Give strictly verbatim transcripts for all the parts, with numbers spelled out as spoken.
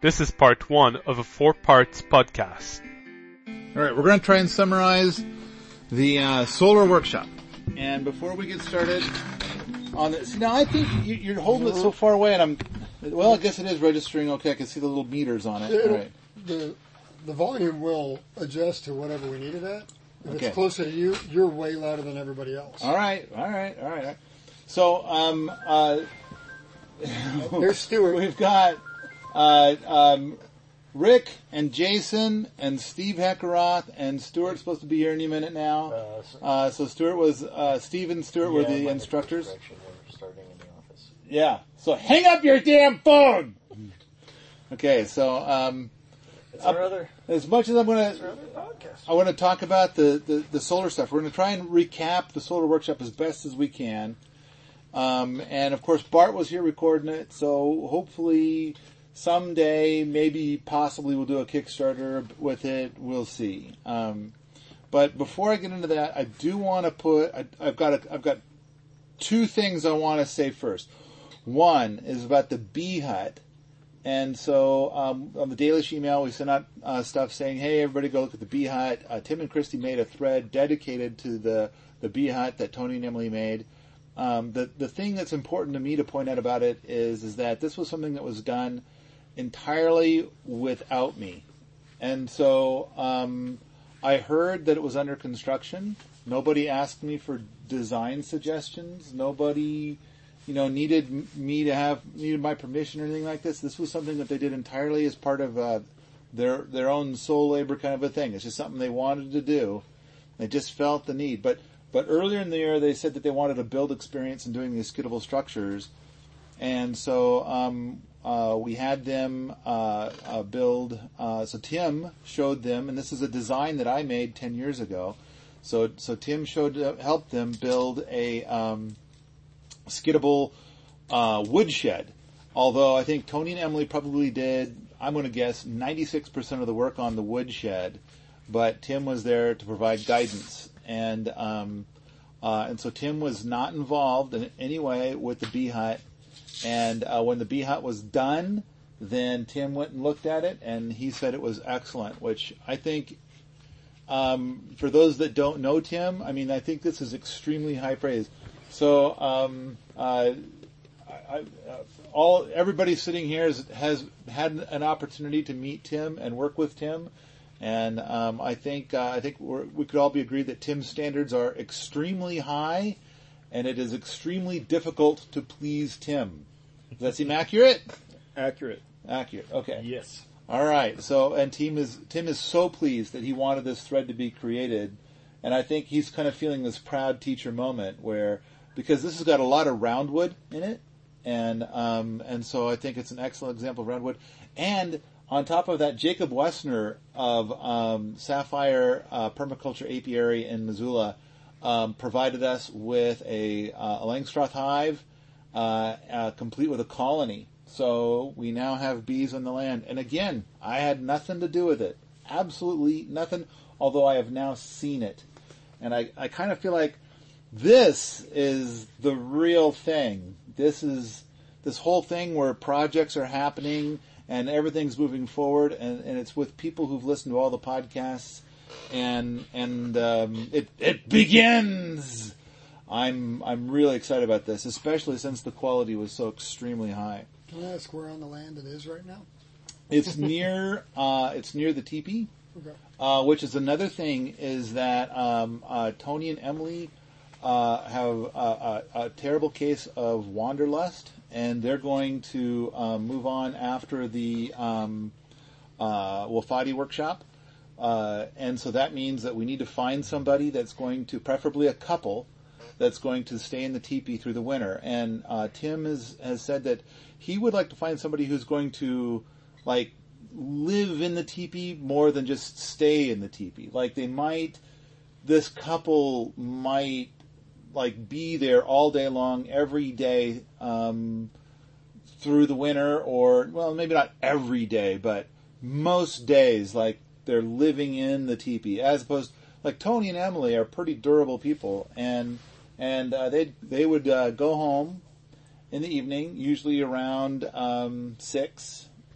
This is part one of a four-parts podcast. All right, we're going to try and summarize the uh, solar workshop. And before we get started on this, now I think you, you're holding it so far away, and I'm. Well, I guess it is registering. Okay, I can see the little meters on it. it All right. The the volume will adjust to whatever we need it at. If Okay. it's closer to you, you're way louder than everybody else. All right, all right, all right. All right. So, um, uh, There's Stuart. we've got uh, um, Rick and Jason and Steve Heckeroth, and Stuart's supposed to be here any minute now. Uh, so- Uh, so Stuart was, uh, Steve and Stuart were Yeah, the my instructors. direction, we're starting in the office. Yeah. So hang up your damn phone! Okay, so, um, It's Up- our other, as much as I'm gonna, it's our other podcast. I want to talk about the, the, the solar stuff. We're going to try and recap the solar workshop as best as we can. Um, and of course Bart was here recording it, so hopefully someday, maybe possibly we'll do a Kickstarter with it. We'll see. Um, but before I get into that, I do want to put, I, I've got a, I've got two things I want to say first. One is about the Bee Hut. And so um, on the Dalish email, we sent out uh, stuff saying, hey, everybody go look at the Bee Hut. Uh, Tim and Christy made a thread dedicated to the, the Bee Hut that Tony and Emily made. Um, the, the thing that's important to me to point out about it is, is that this was something that was done entirely without me. And so um, I heard that it was under construction. Nobody asked me for design suggestions. Nobody... you know, needed me to have, needed my permission or anything like this. This was something that they did entirely as part of, uh, their, their own soul labor kind of a thing. It's just something they wanted to do. They just felt the need. But, but earlier in the year, they said that they wanted a build experience in doing these skiddable structures. And so, um, uh, we had them, uh, uh build, uh, so Tim showed them, and this is a design that I made ten years ago. So, so Tim showed, uh, helped them build a, um, skiddable uh, woodshed. Although I think Tony and Emily probably did, I'm going to guess, ninety-six percent of the work on the woodshed, but Tim was there to provide guidance. And um, uh, and so Tim was not involved in any way with the Bee Hut. And uh, when the Bee Hut was done, then Tim went and looked at it, and he said it was excellent, which I think, um, for those that don't know Tim, I mean, I think this is extremely high praise. So, um, uh, I, I, uh, all everybody sitting here has, has had an opportunity to meet Tim and work with Tim, and um, I think uh, I think we're, we could all be agreed that Tim's standards are extremely high, and it is extremely difficult to please Tim. Does that seem accurate? Accurate. Accurate. Okay. Yes. All right. So, and Tim is Tim is so pleased that he wanted this thread to be created, and I think he's kind of feeling this proud teacher moment where. Because this has got a lot of roundwood in it, and um, and so I think it's an excellent example of roundwood. And on top of that, Jacob Wessner of um, Sapphire uh, Permaculture Apiary in Missoula um, provided us with a, uh, a Langstroth hive, uh, uh, complete with a colony. So we now have bees on the land. And again, I had nothing to do with it, absolutely nothing. Although I have now seen it, and I, I kind of feel like. This is the real thing. This is this whole thing where projects are happening and everything's moving forward, and, and it's with people who've listened to all the podcasts, and and um, it it begins. I'm I'm really excited about this, especially since the quality was so extremely high. Can I ask where on the land it is right now? It's near uh, it's near the teepee, Okay. uh, which is another thing. Is that um, uh, Tony and Emily. Uh, have a, a, a terrible case of wanderlust, and they're going to um, move on after the um, uh, Wofati workshop. Uh, and so that means that we need to find somebody that's going to, preferably a couple, that's going to stay in the teepee through the winter. And uh, Tim has, has said that he would like to find somebody who's going to, like, live in the teepee more than just stay in the teepee. Like, they might, this couple might, like, be there all day long, every day, um, through the winter, or, well, maybe not every day, but most days, like, they're living in the teepee, as opposed, like, Tony and Emily are pretty durable people, and, and, uh, they, they would, uh, go home in the evening, usually around, um, six,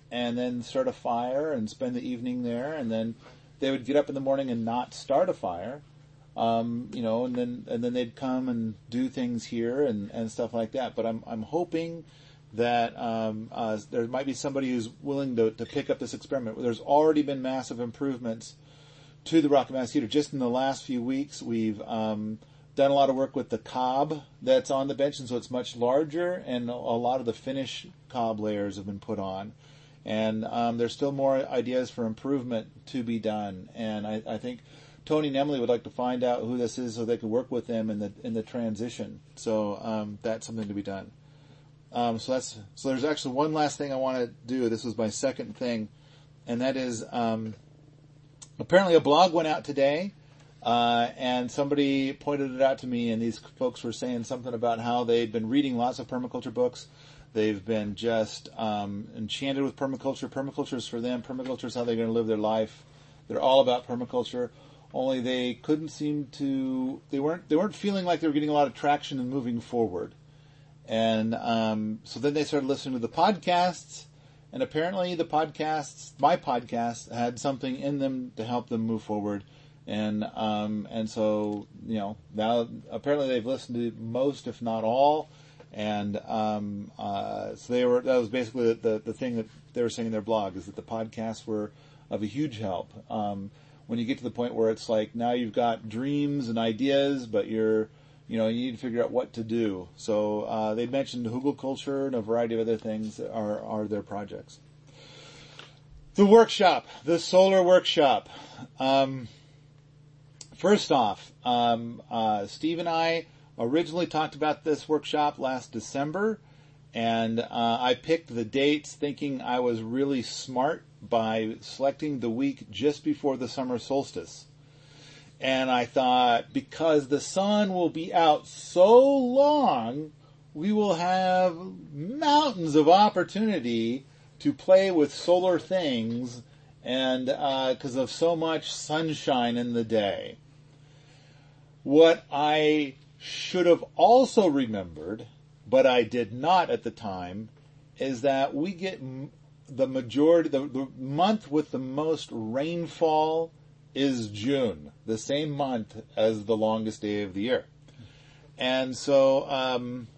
and then start a fire and spend the evening there, and then they would get up in the morning and not start a fire, um, you know, and then and then they'd come and do things here and, and stuff like that. But I'm I'm hoping that um, uh, there might be somebody who's willing to, to pick up this experiment. There's already been massive improvements to the rocket mass heater. Just in the last few weeks, we've um, done a lot of work with the cob that's on the bench, and so it's much larger, and a lot of the finish cob layers have been put on. And um, there's still more ideas for improvement to be done. And I, I think Tony and Emily would like to find out who this is so they can work with them in the in the transition. So um, that's something to be done. Um, so that's so. There's actually one last thing I want to do. This was my second thing, and that is um, apparently a blog went out today, uh, and somebody pointed it out to me. And these folks were saying something about how they'd been reading lots of permaculture books. They've been just um, enchanted with permaculture. Permaculture is for them. Permaculture is how they're going to live their life. They're all about permaculture. Only they couldn't seem to. They weren't. They weren't feeling like they were getting a lot of traction and moving forward. And um, so then they started listening to the podcasts, and apparently the podcasts, my podcasts, had something in them to help them move forward. And um, and so you know now apparently they've listened to most, if not all. And um, uh, so they were. That was basically the, the the thing that they were saying in their blog, is that the podcasts were of a huge help. Um, when you get to the point where it's like now you've got dreams and ideas, but you're you know you need to figure out what to do. So uh, they mentioned hugelkultur and a variety of other things that are are their projects. The workshop, the solar workshop. Um, first off, um, uh, Steve and I originally talked about this workshop last December, and uh, I picked the dates thinking I was really smart by selecting the week just before the summer solstice. And I thought, because the sun will be out so long, we will have mountains of opportunity to play with solar things, and uh, because of so much sunshine in the day. What I should have also remembered, but I did not at the time, is that we get m- the majority, the, the month with the most rainfall is June, the same month as the longest day of the year. And so um,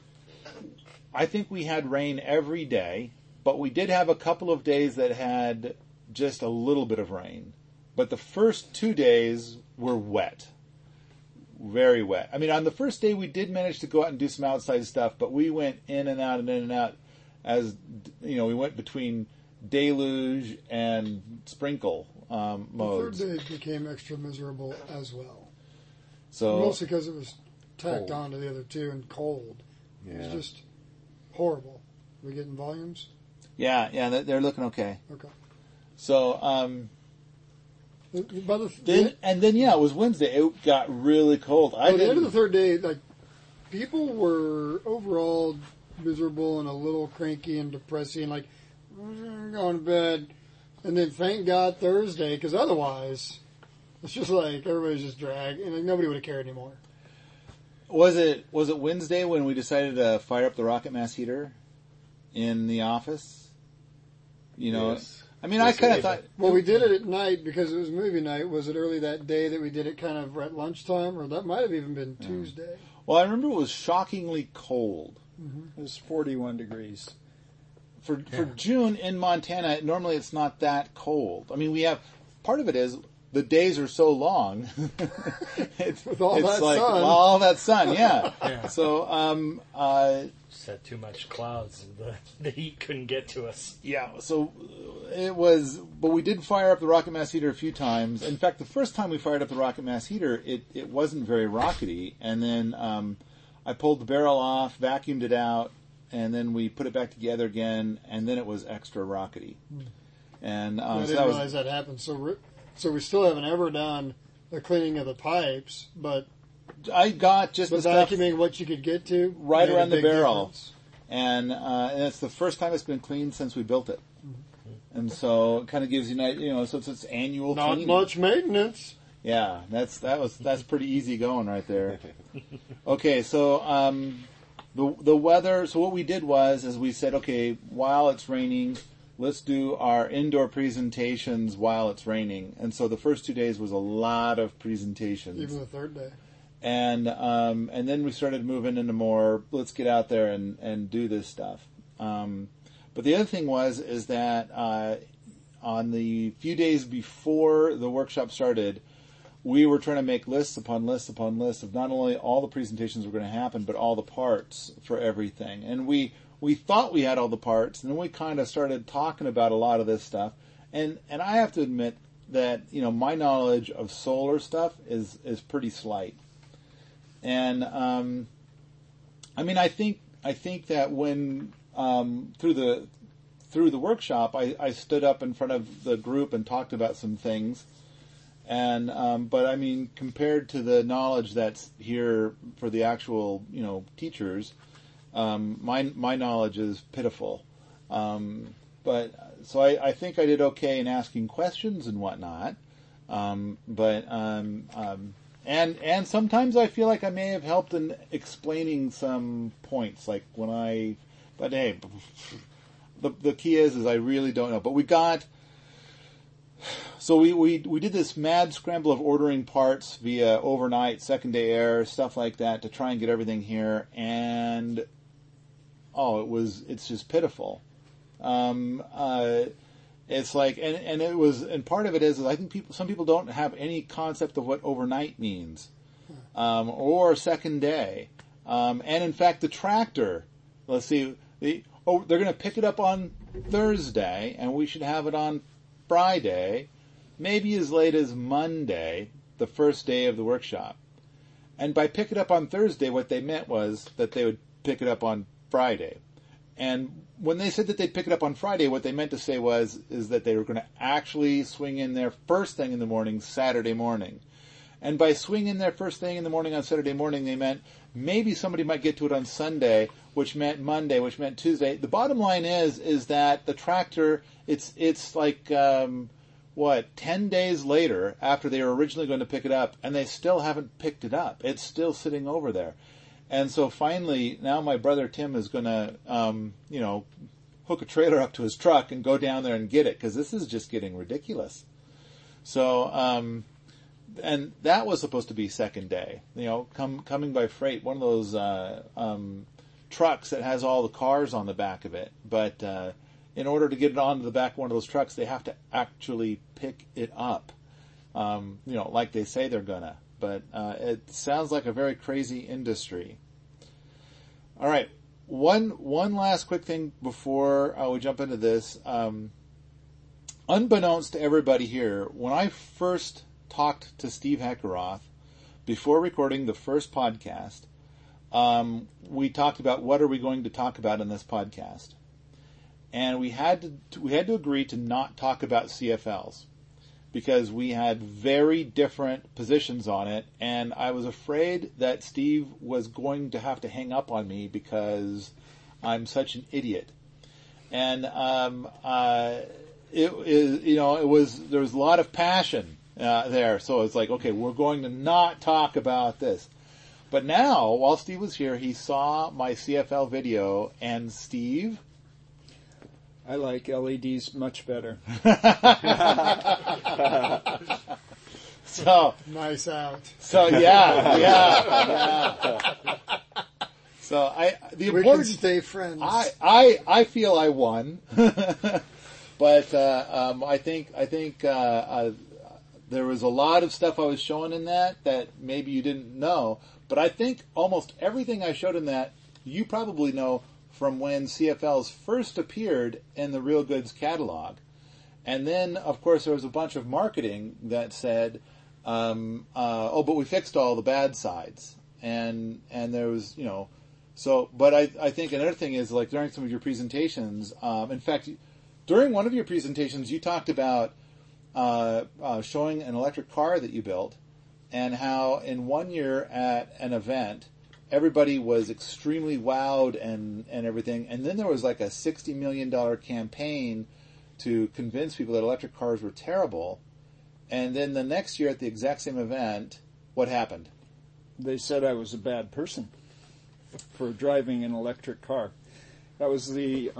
I think we had rain every day, but we did have a couple of days that had just a little bit of rain. But the first two days were wet. Very wet. I mean, on the first day we did manage to go out and do some outside stuff, but we went in and out and in and out as, you know, we went between deluge and sprinkle um, modes. The third day became extra miserable as well. So mostly because it was tacked cold. on to the other two and cold. Yeah. It was just horrible. Are we getting volumes? Yeah, yeah, they're- they're looking okay. Okay. So, um, By the, then, and then, yeah, it was Wednesday. It got really cold. I by the end of the didn't, third day, like, people were overall miserable and a little cranky and depressing, like, "Mm, going to bed. And then thank God Thursday, because otherwise, it's just like everybody's just dragged, and like, nobody would have cared anymore. was it, was it Wednesday when we decided to fire up the rocket mass heater in the office? You know, Yes. I mean, Yes, I kind it of thought, Well, we did it at night because it was movie night. Was it early that day that we did it kind of at lunchtime? Or that might have even been Tuesday. well, I remember it was shockingly cold. It was forty-one degrees. For for June in Montana, normally it's not that cold. I mean, we have, part of it is the days are so long. it's With all it's that like, sun. well, all that sun, yeah. Yeah. So, um, uh, Just had too much clouds. The, the heat couldn't get to us. yeah, so it was, but we did fire up the rocket mass heater a few times. In fact, the first time we fired up the rocket mass heater, it, it wasn't very rockety. And then, um, I pulled the barrel off, vacuumed it out, and then we put it back together again, and then it was extra rockety. And, I um, so didn't that was, realize that happened. So, re- so we still haven't ever done the cleaning of the pipes, but, I got just but the stuff vacuuming what you could get to right made a around the big barrel. difference. And, uh, and it's the first time it's been cleaned since we built it. And so it kind of gives you an idea, you know, so it's its annual Not cleaning. much maintenance. Yeah, that's, that was, that's pretty easy going right there. Okay, so, um, the, the weather, so what we did was, is we said, okay, while it's raining, let's do our indoor presentations while it's raining. And so the first two days was a lot of presentations. Even the third day. And um, and then we started moving into more, let's get out there and, and do this stuff. Um, but the other thing was, is that uh, on the few days before the workshop started, we were trying to make lists upon lists upon lists of not only all the presentations were going to happen, but all the parts for everything. And we, we thought we had all the parts, and then we kind of started talking about a lot of this stuff. And, and I have to admit that, you know, my knowledge of solar stuff is, is pretty slight. And, um, I mean, I think, I think that when, um, through the, through the workshop, I, I stood up in front of the group and talked about some things. And, um, but I mean, compared to the knowledge that's here for the actual, you know, teachers, um, my, my knowledge is pitiful. Um, but, so I, I think I did okay in asking questions and whatnot. Um, but, um, um, and, and sometimes I feel like I may have helped in explaining some points, like when I, but hey, the, the key is, is I really don't know. But we got, So we, we, we did this mad scramble of ordering parts via overnight, second day air, stuff like that to try and get everything here. And, oh, it was, it's just pitiful. Um, uh, it's like, and, and it was, and part of it is, is I think people, some people don't have any concept of what overnight means. Um, or second day. Um, and in fact, the tractor, let's see, the, oh, they're going to pick it up on Thursday and we should have it on Friday, maybe as late as Monday, the first day of the workshop. And by pick it up on Thursday, what they meant was that they would pick it up on Friday. And when they said that they'd pick it up on Friday, what they meant to say was, is that they were going to actually swing in there first thing in the morning, Saturday morning. And by swing in there first thing in the morning on Saturday morning, they meant maybe somebody might get to it on Sunday, which meant Monday, which meant Tuesday. The bottom line is, is that the tractor, it's, it's like, um, what, ten days later after they were originally going to pick it up, and they still haven't picked it up. It's still sitting over there. And so finally, now my brother Tim is going to, um, you know, hook a trailer up to his truck and go down there and get it, because this is just getting ridiculous. So, um, and that was supposed to be second day, you know, come, coming by freight, one of those, uh, um, trucks that has all the cars on the back of it. But, uh, in order to get it onto the back of one of those trucks, they have to actually pick it up, um, you know, like they say they're gonna. But, uh, it sounds like a very crazy industry. All right. One, one last quick thing before uh, we jump into this. Um, unbeknownst to everybody here, when I first talked to Steve Heckeroth before recording the first podcast, um, we talked about what are we going to talk about in this podcast. And we had to, we had to agree to not talk about C F Ls because we had very different positions on it. And I was afraid that Steve was going to have to hang up on me because I'm such an idiot. And, um, uh, it is, you know, it was, there was a lot of passion, uh, there. So it's like, okay, we're going to not talk about this. But now, while Steve was here, he saw my C F L video, and Steve, I like L E Ds much better. so Nice out. So yeah, yeah, yeah. So I the We important can stay friends. I I I feel I won, but uh, um, I think I think uh, uh, there was a lot of stuff I was showing in that that maybe you didn't know. But I think almost everything I showed in that you probably know from when C F Ls first appeared in the Real Goods catalog. And then, of course, there was a bunch of marketing that said, um, uh, oh, but we fixed all the bad sides. And and there was, you know, so, but I, I think another thing is, like, during some of your presentations, um, in fact, during one of your presentations, you talked about uh, uh, showing an electric car that you built and how in one year at an event, everybody was extremely wowed and, and everything. And then there was like a sixty million dollars campaign to convince people that electric cars were terrible. And then the next year at the exact same event, what happened? They said I was a bad person for driving an electric car. That was the um,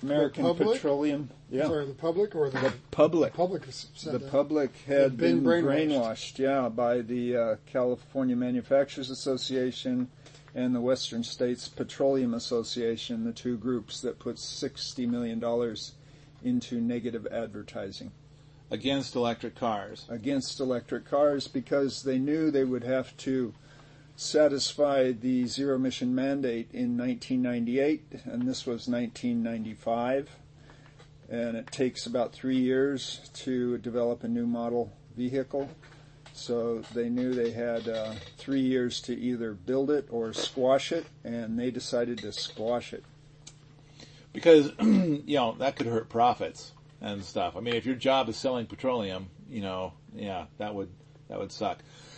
American The public? Petroleum. Yeah. Sorry, the public or the, The public. the public has said The that. public had been been, brainwashed. brainwashed. yeah, by the uh, California Manufacturers Association and the Western States Petroleum Association, the two groups that put sixty million dollars into negative advertising Against electric cars. against electric cars because they knew they would have to satisfy the zero emission mandate in nineteen ninety-eight, and this was nineteen ninety-five. And it takes about three years to develop a new model vehicle. So they knew they had uh, three years to either build it or squash it, and they decided to squash it. Because, you know, that could hurt profits and stuff. I mean, if your job is selling petroleum, you know, yeah, that would, that would suck.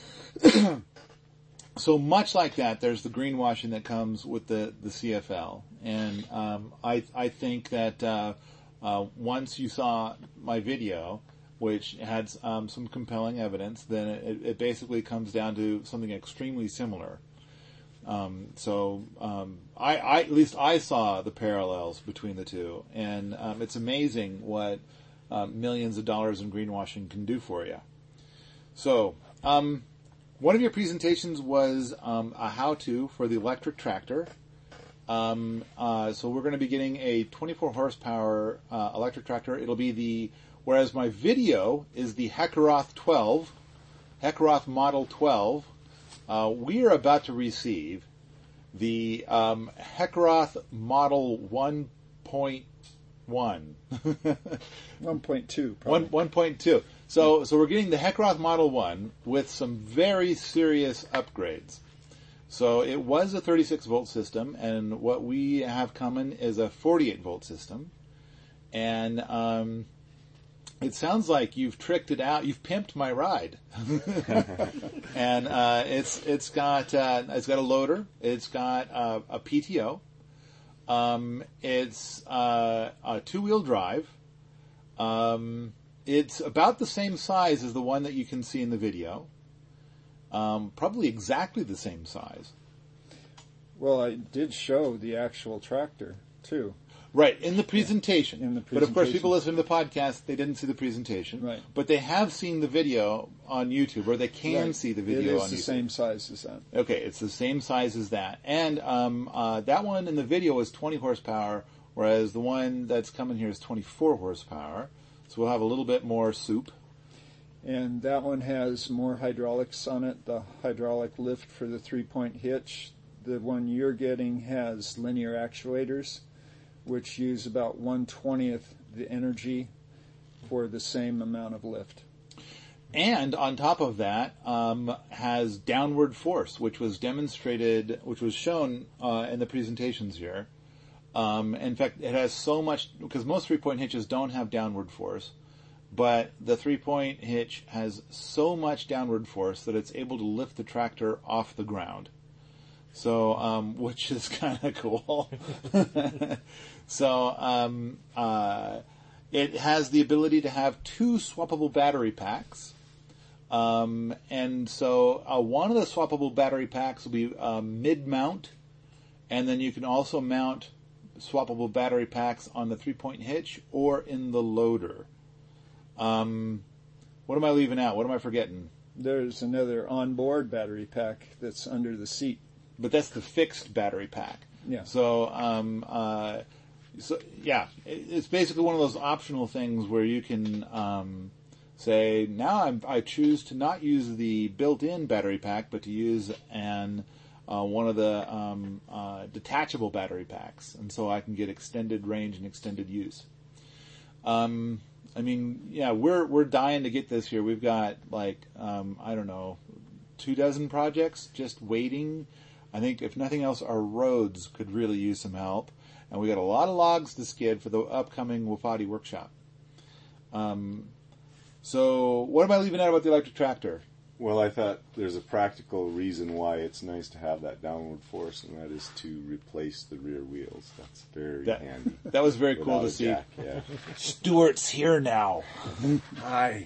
So much like that, there's the greenwashing that comes with the, the C F L. And, um, I, I think that, uh, uh, once you saw my video, which had, um, some compelling evidence, then it, it basically comes down to something extremely similar. Um, so, um, I, I, at least I saw the parallels between the two. And, um, it's amazing what, uh, millions of dollars in greenwashing can do for you. So, um, one of your presentations was um, a how-to for the electric tractor. Um, uh, so we're going to be getting a twenty-four horsepower uh, electric tractor. It'll be the, whereas my video is the Hekaroth twelve, Hekaroth Model twelve. Uh, we are about to receive the um, Hekaroth Model one point one. one point two, One, probably. 1.2. So, so we're getting the Hekaroth Model one with some very serious upgrades. So it was a thirty-six volt system, and what we have coming is a forty-eight volt system. And, um, it sounds like you've tricked it out. You've pimped my ride. And, uh, it's, it's got, uh, it's got a loader. It's got, uh, a P T O. Um, it's, uh, a two-wheel drive. Um, It's about the same size as the one that you can see in the video. Um, probably exactly the same size. Well, I did show the actual tractor, too. Right, in the presentation. In the But of course, presentation. people listening to the podcast, they didn't see the presentation. Right. But they have seen the video on YouTube, or they can Right. see the video It is on the YouTube. same size as that. Okay, it's the same size as that. And um, uh, that one in the video is twenty horsepower, whereas the one that's coming here is twenty-four horsepower. So we'll have a little bit more soup. And that one has more hydraulics on it, the hydraulic lift for the three-point hitch. The one you're getting has linear actuators, which use about one twentieth the energy for the same amount of lift. And on top of that, um, has downward force, which was demonstrated, which was shown uh, in the presentations here. Um, in fact, it has so much, because most three-point hitches don't have downward force, but the three-point hitch has so much downward force that it's able to lift the tractor off the ground. So, um, which is kind of cool. So, um, uh, it has the ability to have two swappable battery packs. Um, and so, uh, one of the swappable battery packs will be uh, mid-mount, and then you can also mount swappable battery packs on the three-point hitch or in the loader. Um, what am I leaving out? What am I forgetting? There's another onboard battery pack that's under the seat. But that's the fixed battery pack. Yeah. So, um, uh, so yeah, it, it's basically one of those optional things where you can um, say, now I'm, I choose to not use the built-in battery pack, but to use an uh, one of the um, uh, detachable battery packs, and so I can get extended range and extended use. Um, I mean, yeah, we're we're dying to get this here. We've got like um, I don't know, two dozen projects just waiting. I think if nothing else, our roads could really use some help, and we got a lot of logs to skid for the upcoming Wofati workshop. Um, so what am I leaving out about the electric tractor? Well, I thought there's a practical reason why it's nice to have that downward force, and that is to replace the rear wheels. That's very That, handy. that was very cool Without to a see. jack, yeah. Stuart's here now. Hi.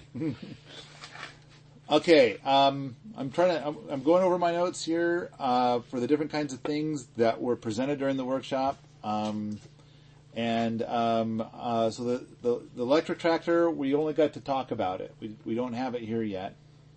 Okay, um, I'm trying to. I'm, I'm going over my notes here uh, for the different kinds of things that were presented during the workshop. Um, And um, uh, so the, the the electric tractor, we only got to talk about it. We we don't have it here yet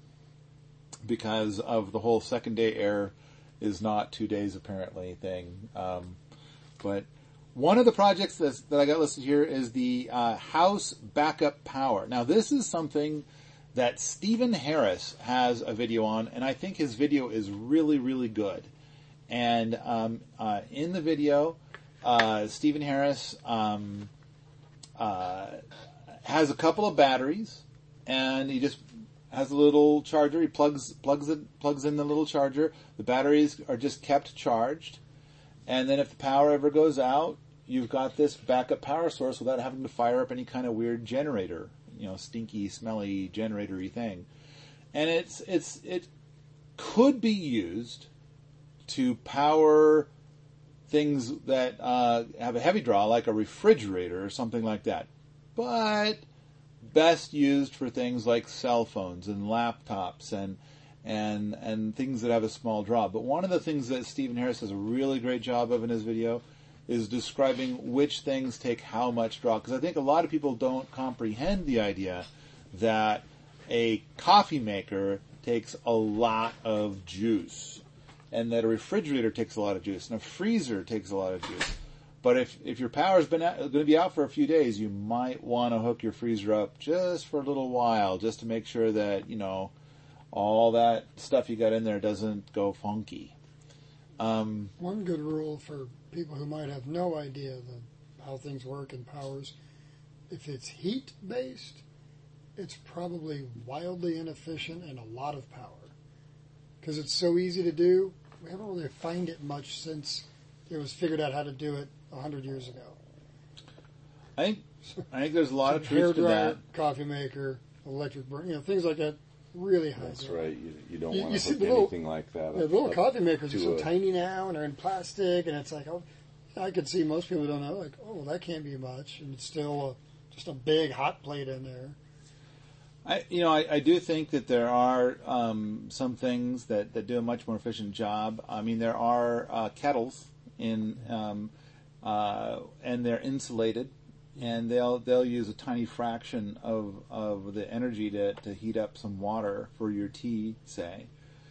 because of the whole second day air is not two days apparently thing. Um, but one of the projects that's, that I got listed here is the uh, house backup power. Now this is something that Stephen Harris has a video on, and I think his video is really really good. And um, uh, in the video, uh, Stephen Harris um, uh, has a couple of batteries, and he just has a little charger. He plugs plugs it plugs in the little charger. The batteries are just kept charged, and then if the power ever goes out, you've got this backup power source without having to fire up any kind of weird generator, you know, stinky, smelly generator-y thing. And it's it's it could be used to power things that uh, have a heavy draw, like a refrigerator or something like that. But best used for things like cell phones and laptops and and and things that have a small draw. But one of the things that Stephen Harris does a really great job of in his video is describing which things take how much draw. Because I think a lot of people don't comprehend the idea that a coffee maker takes a lot of juice, and that a refrigerator takes a lot of juice, and a freezer takes a lot of juice. But if, if your power's been out, going to be out for a few days, you might want to hook your freezer up just for a little while, just to make sure that, you know, all that stuff you got in there doesn't go funky. Um, One good rule for people who might have no idea the, how things work and powers, if it's heat-based, it's probably wildly inefficient and a lot of power. Because it's so easy to do, we haven't really found it much since it was figured out how to do it a hundred years ago. I think I think there's a lot So of truth to hairdryer, that. coffee maker, electric burn, you know, things like that. Really high. That's draw. right. You, you don't You- want you to see hook the little- anything like that. Yeah, up- the little up coffee makers are to so a- tiny now, and they're in plastic, and it's like, oh, I could see most people don't know, like, oh, that can't be much, and it's still a, just a big hot plate in there. I, you know, I, I do think that there are um, some things that, that do a much more efficient job. I mean, there are uh, kettles in, um, uh, and they're insulated, and they'll they'll use a tiny fraction of of the energy to, to heat up some water for your tea, say.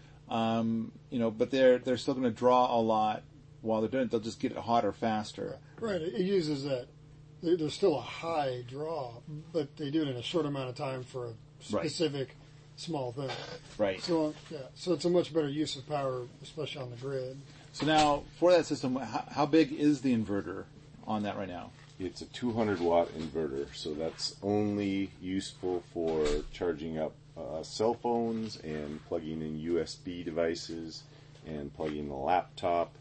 Um, you know, but they're they're still going to draw a lot while they're doing it. They'll just get it hotter faster. Right, it uses that. there- There's still a high draw, but they do it in a short amount of time for a Right. specific small thing. Right. So, yeah, so it's a much better use of power, especially on the grid. So now, for that system, how, how big is the inverter on that right now? It's a two hundred watt inverter, so that's only useful for charging up uh, cell phones and plugging in U S B devices and plugging in a laptop,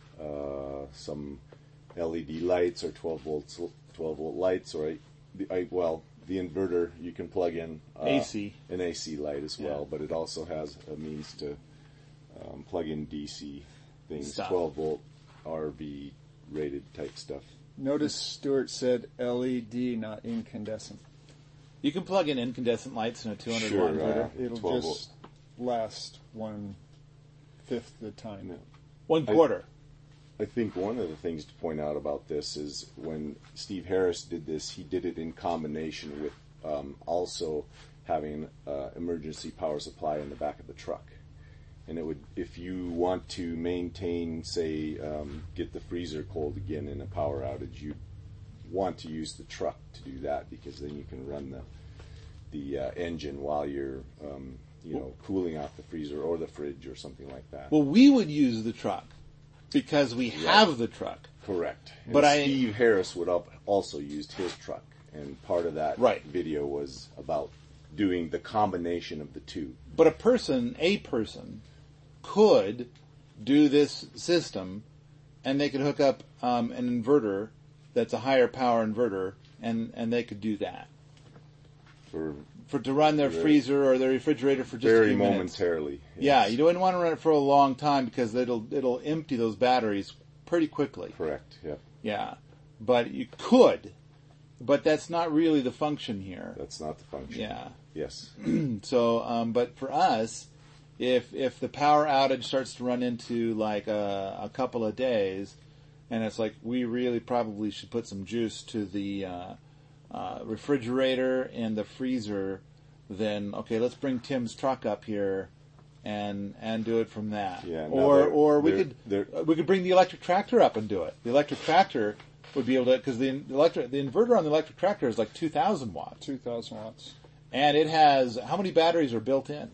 uh, some L E D lights or twelve volts, twelve volt lights, or I, I, well, the inverter you can plug in uh, A C. an A C light as well, Yeah. but it also has a means to um, plug in D C things, Stuff. twelve volt R V rated type stuff. Notice Stuart said L E D, not incandescent. You can plug in incandescent lights in a two hundred Sure, watt inverter. uh, It'll twelve just last one fifth the time. No. One I- quarter. I think one of the things to point out about this is when Steve Harris did this, he did it in combination with um, also having uh, emergency power supply in the back of the truck. And it would, if you want to maintain, say, um, get the freezer cold again in a power outage, you want to use the truck to do that because then you can run the the uh, engine while you're, um, you know, cooling off the freezer or the fridge or something like that. Well, we would use the truck because we have the truck. Correct. And But I- Steve Harris would have also used his truck, and part of that Right. video was about doing the combination of the two. But a person, a person, could do this system, and they could hook up um, an inverter that's a higher power inverter, and, and they could do that For for to run their Very- freezer or their refrigerator for just a very few minutes. momentarily. Yeah, yes. you don't want to run it for a long time because it'll it'll empty those batteries pretty quickly. Correct. Yep. Yeah, but you could, but that's not really the function here. That's not the function. Yeah. Yes. So, um, but for us, if if the power outage starts to run into like a, a couple of days, and it's like we really probably should put some juice to the uh, uh, refrigerator and the freezer. Then okay, let's bring Tim's truck up here and and do it from that. Yeah, no, or they're- or we they're- could they're- uh, we could bring the electric tractor up and do it. The electric tractor would be able to, because the electric the inverter on the electric tractor is like two thousand watts, two thousand watts. and it has how many batteries are built in?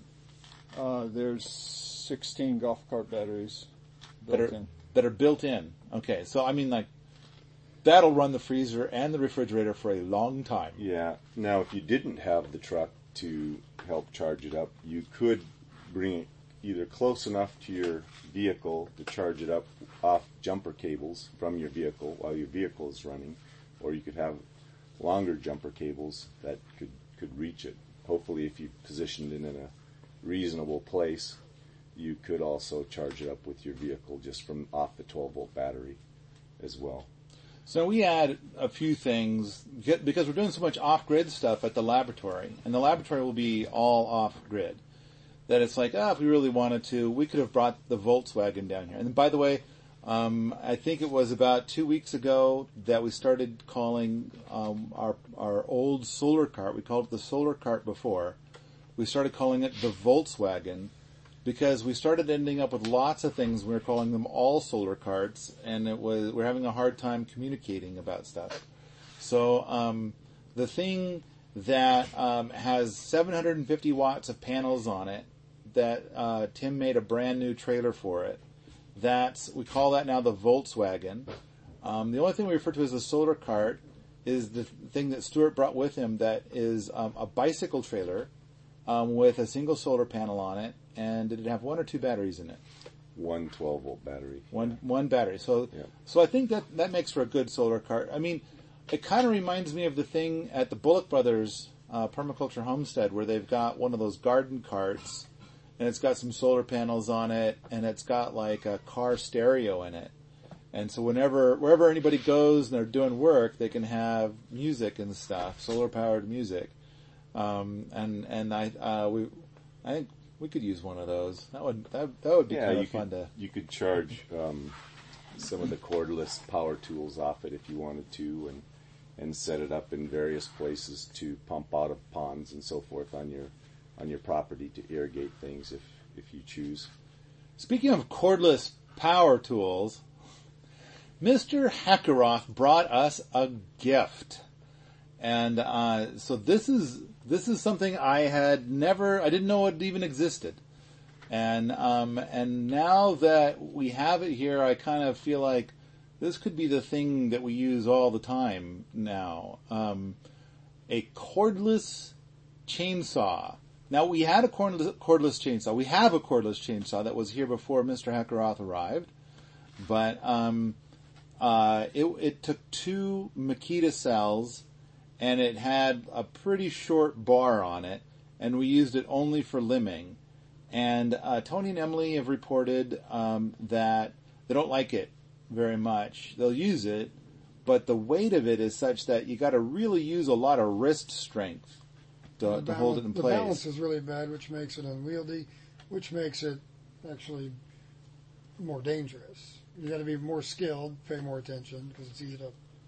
Uh, there's sixteen golf cart batteries that built are in. that are built in. Okay, so I mean, like that'll run the freezer and the refrigerator for a long time. Yeah. Now, if you didn't have the truck to help charge it up, you could bring it either close enough to your vehicle to charge it up off jumper cables from your vehicle while your vehicle is running, or you could have longer jumper cables that could, could reach it. Hopefully, if you positioned it in a reasonable place, you could also charge it up with your vehicle just from off the twelve volt battery as well. So we add a few things because we're doing so much off-grid stuff at the laboratory, and the laboratory will be all off-grid. That it's like, ah, if we really wanted to, we could have brought the Volkswagen down here. And by the way, um, I think it was about two weeks ago that we started calling um, our our old solar cart. We called it the solar cart before. We started calling it the Volkswagen because we started ending up with lots of things. We were calling them all solar carts, and it was we're having a hard time communicating about stuff. So um, the thing that um, has seven hundred fifty watts of panels on it, that uh, Tim made a brand new trailer for it. That's we call that now the Volkswagen. Um, the only thing we refer to as the solar cart is the thing that Stuart brought with him. That is um, a bicycle trailer um, with a single solar panel on it. And did it have one or two batteries in it? One twelve volt battery. One one battery. So Yeah. so I think that that makes for a good solar cart. I mean, it kind of reminds me of the thing at the Bullock Brothers uh, Permaculture Homestead where they've got one of those garden carts, and it's got some solar panels on it, and it's got like a car stereo in it. And so whenever wherever anybody goes and they're doing work, they can have music and stuff, solar powered music. Um, and and I uh, we I think. We could use one of those. That would that, that would be Yeah, kind you of fun could, to. you could charge um, some of the cordless power tools off it if you wanted to, and and set it up in various places to pump out of ponds and so forth on your on your property to irrigate things if if you choose. Speaking of cordless power tools, Mister Hekaroth brought us a gift, and uh, so this is. This is something I had never, I didn't know it even existed. And, um, and now that we have it here, I kind of feel like this could be the thing that we use all the time now. Um, a cordless chainsaw. Now we had a cordless, cordless chainsaw. We have a cordless chainsaw that was here before Mister Hekaroth arrived. But, um, uh, it, it took two Makita cells, and it had a pretty short bar on it, and we used it only for limbing. And uh, Tony and Emily have reported um, that they don't like it very much. They'll use it, but the weight of it is such that you got to really use a lot of wrist strength to, The to hold it in balance- place. The balance is really bad, which makes it unwieldy, which makes it actually more dangerous. You got to be more skilled, pay more attention, because it's easy to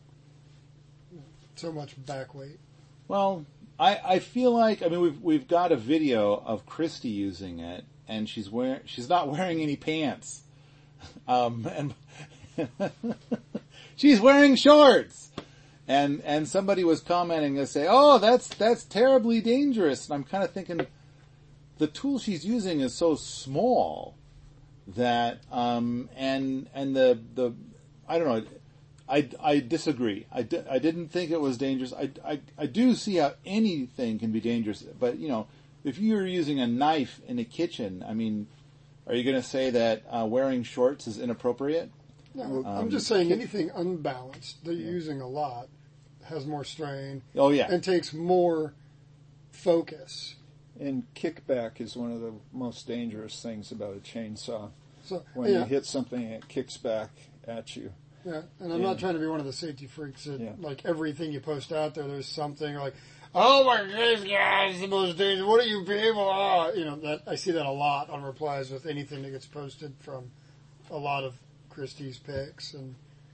so much back weight. Well, I, I feel like I mean we've we've got a video of Christy using it, and she's wearing she's not wearing any pants, um, and she's wearing shorts, and and somebody was commenting and say, oh, that's that's terribly dangerous, and I'm kind of thinking the tool she's using is so small that um and and the the I don't know. I, I disagree. I, di- I didn't think it was dangerous. I, I, I do see how anything can be dangerous, but you know, if you're using a knife in a kitchen, I mean, are you going to say that uh, wearing shorts is inappropriate? No, Um, I'm just saying anything unbalanced that you're using a lot has more strain Oh yeah, and takes more focus. And kickback is one of the most dangerous things about a chainsaw. So When yeah, you hit something, it kicks back at you. yeah, and I'm Yeah. not trying to be one of the safety freaks that Yeah. like everything you post out there, there's something like, oh my goodness, guys, the most dangerous. What are you people? Ah, you know that I see that a lot on replies with anything that gets posted from a lot of Christie's pics, and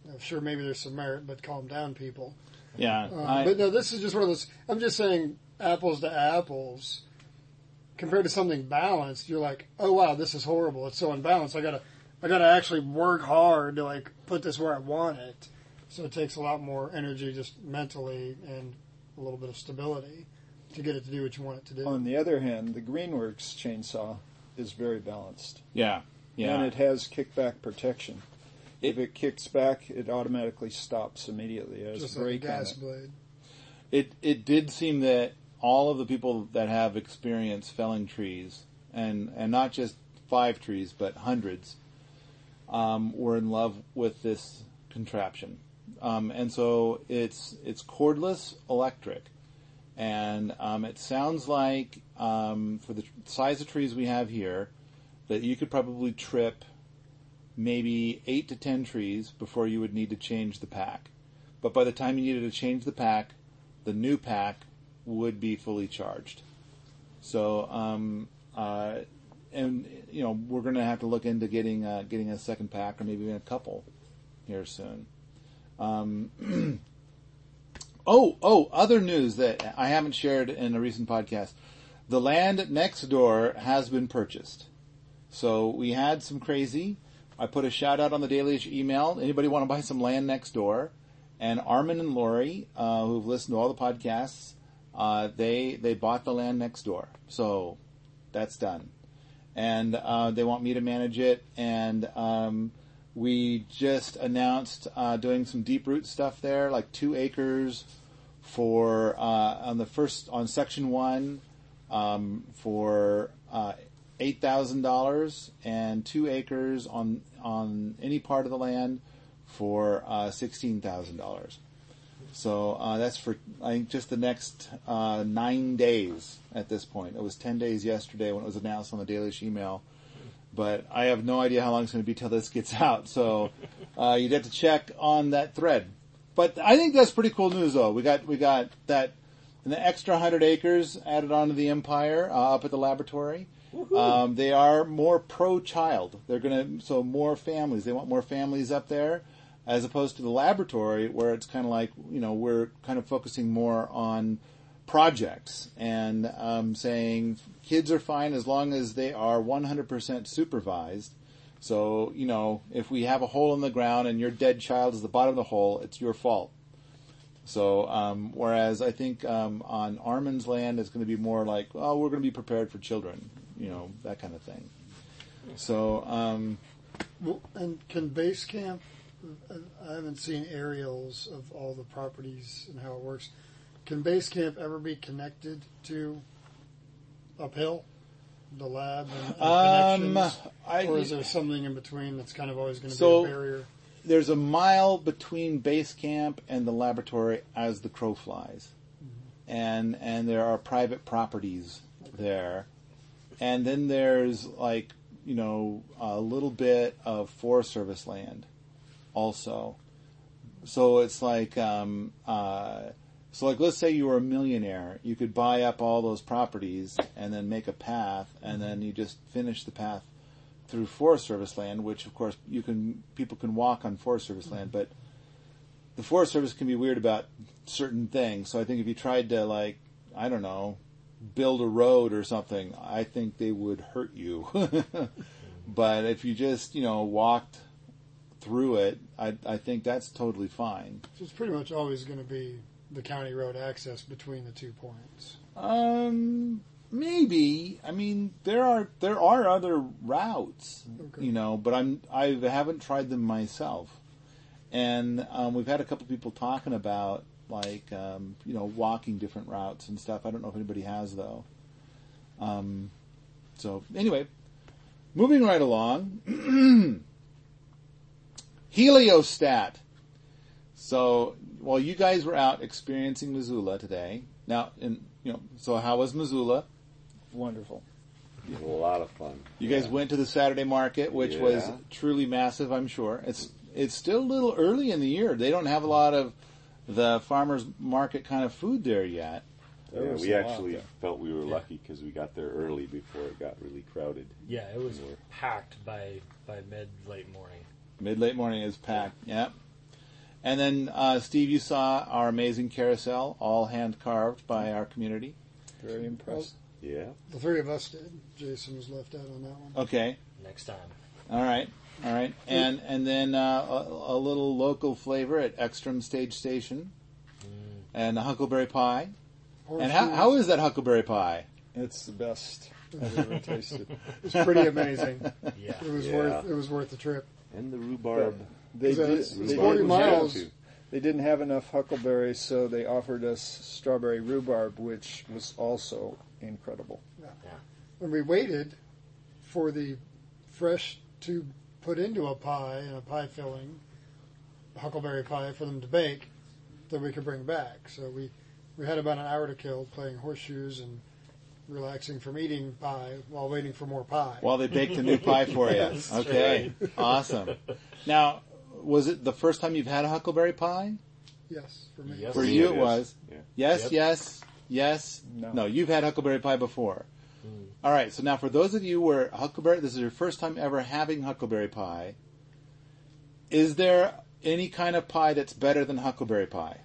I'm sure maybe there's some merit, but calm down, people. Yeah. Um, I, but no, this is just one of those. I'm just saying, apples to apples, compared to something balanced, you're like, oh wow, this is horrible. It's so unbalanced. I gotta, I gotta actually work hard to like put this where I want it. So it takes a lot more energy, just mentally, and a little bit of stability to get it to do what you want it to do. On the other hand, the Greenworks chainsaw is very balanced. yeah. Yeah. And it has kickback protection. It- if it kicks back, it automatically stops immediately. It has just a like a brake on gas it. blade. It it did seem that all of the people that have experience felling trees, and, and not just five trees, but hundreds, um, were in love with this contraption. Um, and so it's it's cordless electric. And um, it sounds like, um, for the size of trees we have here, that you could probably trip maybe eight to ten trees before you would need to change the pack. But by the time you needed to change the pack, the new pack would be fully charged. So, um, uh, and you know, we're going to have to look into getting uh, getting a second pack, or maybe even a couple here soon. Um, oh, oh, other news that I haven't shared in a recent podcast: the land next door has been purchased. So we had some crazy. I put a shout out on the Daily Age email. Anybody want to buy some land next door? And Armin and Lori, uh, who've listened to all the podcasts, uh, they they bought the land next door. So that's done. And uh, they want me to manage it. And um, we just announced uh, doing some deep root stuff there, like two acres for uh, on the first on section one um, for uh, eight thousand dollars, and two acres on on any part of the land for uh, sixteen thousand dollars. So uh, that's for, I think, just the next uh, nine days at this point. It was ten days yesterday when it was announced on the Daily email. But I have no idea how long it's going to be till this gets out. So uh, you'd have to check on that thread. But I think that's pretty cool news, though. We got we got that an extra one hundred acres added onto the Empire uh, up at the laboratory. Um, they are more pro-child. They're going to, so more families. They want more families up there, as opposed to the laboratory, where it's kind of like, you know, we're kind of focusing more on projects and um, saying kids are fine as long as they are one hundred percent supervised. So, you know, if we have a hole in the ground and your dead child is the bottom of the hole, it's your fault. So, um, whereas I think um, on Armin's land, it's going to be more like, oh, we're going to be prepared for children, you know, that kind of thing. So, um, Well, and can base camp? I haven't seen aerials of all the properties and how it works. Can base camp ever be connected to uphill, the lab and, and um, connections, I, or is there something in between that's kind of always going to So- be a barrier? there's a mile between base camp and the laboratory as the crow flies. And and there are private properties there. And then there's like, you know, a little bit of Forest Service land also. So it's like, um, uh, so like let's say you were a millionaire, you could buy up all those properties and then make a path, and then you just finish the path through Forest Service land, which of course you can, people can walk on Forest Service land, but the Forest Service can be weird about certain things. So I think if you tried to, like, I don't know, build a road or something, I think they would hurt you. But if you just, you know, walked through it, I, I think that's totally fine. So it's pretty much always going to be the county road access between the two points. Um, maybe. I mean, there are there are other routes, Okay. you know, but I'm I haven't tried them myself. And um, we've had a couple people talking about, like, um, you know, walking different routes and stuff. I don't know if anybody has, though. Um, so, anyway, moving right along. Heliostat. So, while you guys were out experiencing Missoula today, now, in, you know, so how was Missoula? Wonderful. A lot of fun. You guys Yeah. went to the Saturday market, which was Yeah. truly massive, I'm sure. It's it's still a little early in the year. They don't have a lot of the farmers market kind of food there yet. There Yeah, was we a lot actually there. felt we were lucky because we got there early before it got really crowded. Yeah, it was More. packed by by mid late morning. Mid late morning is packed. Yeah. And then, uh, Steve, you saw our amazing carousel, all hand carved by our community. Very impressed. Yeah. The three of us did. Jason was left out on that one. Okay. Next time. All right. All right. And and then uh, a, a little local flavor at Ekstrom Stage Station. Mm. And the Huckleberry Pie. Horseshoes. And how how is that Huckleberry Pie? It's the best I've ever tasted. It was pretty amazing. Yeah. It was Yeah. worth it was worth the trip. And the rhubarb. They So did. it's- They it's Rhubarb forty was didn't, miles. good, too. they didn't have enough huckleberries, so they offered us strawberry rhubarb, which was also incredible. And we waited for the fresh to put into a pie and a pie filling, huckleberry pie for them to bake, that we could bring back. So we, we had about an hour to kill playing horseshoes and relaxing from eating pie while waiting for more pie. While they baked a new pie for you. That's Okay. Awesome. Now, was it the first time you've had a Huckleberry Pie? Yes, for me. Yes. For me you it it is. was. Yeah. Yes, Yep. yes, yes. No. No, you've had Huckleberry Pie before. All right, so now for those of you where Huckleberry, this is your first time ever having Huckleberry Pie, is there any kind of pie that's better than Huckleberry Pie?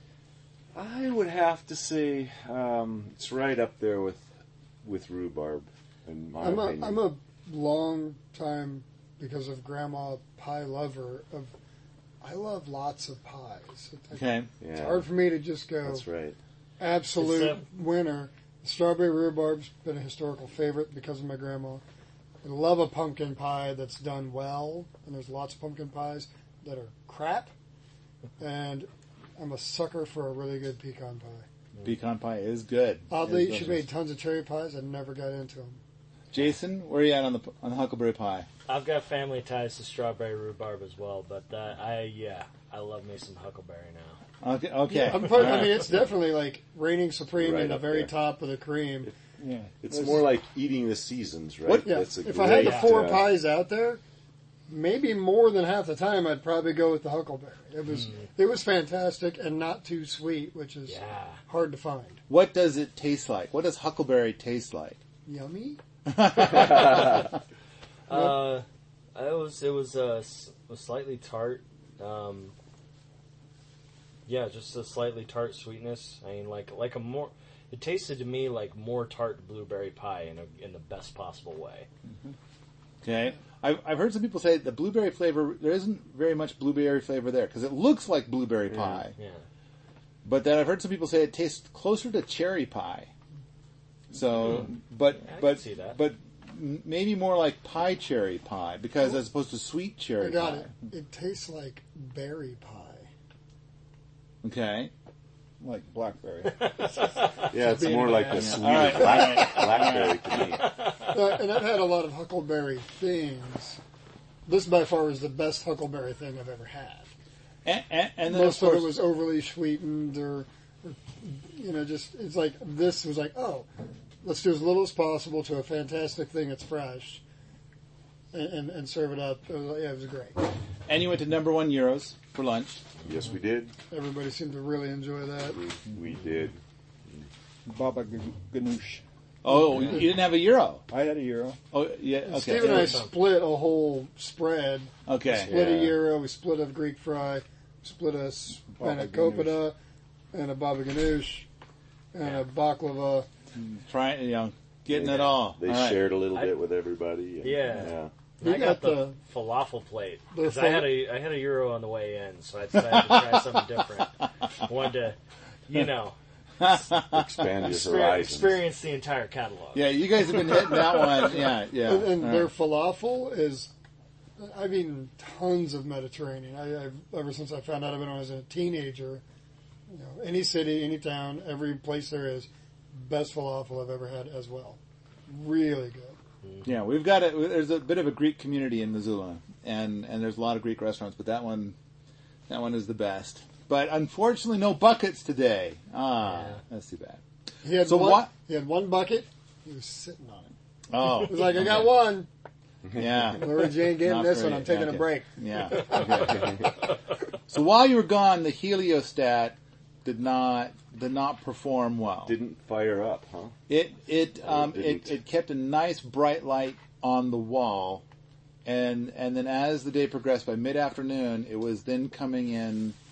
I would have to say um, it's right up there with with rhubarb, in my I'm a, opinion. I'm a long time, because of grandma, pie lover. Of I love lots of pies. It- Okay. It's yeah, hard for me to just go that's right. absolute It's, uh, winner. Strawberry rhubarb's been a historical favorite because of my grandma. I love a pumpkin pie that's done well, and there's lots of pumpkin pies that are crap. And I'm a sucker for a really good pecan pie. Pecan pie is good. Oddly, It's she delicious. made tons of cherry pies. I never got into them. Jason, where are you at on the on the Huckleberry Pie? I've got family ties to strawberry rhubarb as well, but uh, I yeah, I love me some huckleberry now. Okay. Okay. I'm put, I mean, it's definitely like reigning supreme Right in the up very there. top of the cream. Yeah. It's There's- more like eating the seasons, right? What- Yeah, That's a if I had the great, four uh, pies out there, maybe more than half the time I'd probably go with the huckleberry. It was it was fantastic and not too sweet, which is Yeah. hard to find. What does it taste like? What does Huckleberry taste like? Yummy. Uh, it was it was uh, s- a slightly tart. Um, yeah, just a slightly tart sweetness. I mean, like like a more. It tasted to me like more tart blueberry pie in a, in the best possible way. Okay. I've, I've heard some people say the blueberry flavor, there isn't very much blueberry flavor there because it looks like blueberry pie. Yeah. But then I've heard some people say it tastes closer to cherry pie. So, but, I can but, see that. but m- maybe more like pie cherry pie because as opposed to sweet cherry I got pie. it. It tastes like berry pie. Okay. Like blackberry. Yeah, it's more like the sweet All right. black, blackberry to me. Uh, and I've had a lot of huckleberry things. This by far is the best huckleberry thing I've ever had. And, and, and then Most of of course, it was overly sweetened, or, or you know, just it's like this was like, oh, let's do as little as possible to a fantastic thing that's fresh, and, and, and serve it up. It was, like- yeah, it was great. and you went to number one Euros for lunch. Yes, we did. Everybody seemed to really enjoy that. We, we did. Baba G- Ganoush. Oh, you didn't have a Euro. I had a euro. Oh, yeah. Okay. Steve and I Yeah. split a whole spread. Okay. Split Yeah. a gyro, we split a Greek fry, split a Baba spanakopita, and a baba ganoush, and a baklava. Trying, you know, getting They- it all. They All right. shared a little I- bit with everybody. And, Yeah. yeah. We I got, got the, falafel plate the because I fal- had a I had a euro on the way in, so I decided to try something different. Wanted to, you know, Expand your experience, horizons. experience the entire catalog. Yeah, you guys have been hitting that one. Yeah, yeah. And, and All their right. falafel is, I've eaten tons of Mediterranean. I, I've ever since I found out about it when I was a teenager. You know, any city, any town, every place there is, best falafel I've ever had as well. Really good. Yeah, we've got a, there's a bit of a Greek community in Missoula, and, and there's a lot of Greek restaurants, but that one, that one is the best. But unfortunately, no buckets today. Ah, Yeah. that's too bad. He had So one, what- He had one bucket. He was sitting on it. Oh, He was like, I got one. yeah. Laura Jane getting Not this for one. you. I'm taking Okay. a break. Yeah. Okay. So while you were gone, the heliostat did not did not perform well. Didn't fire up, huh? It it um it it, didn't. it kept a nice bright light on the wall, and and then as the day progressed, by mid afternoon, it was then coming in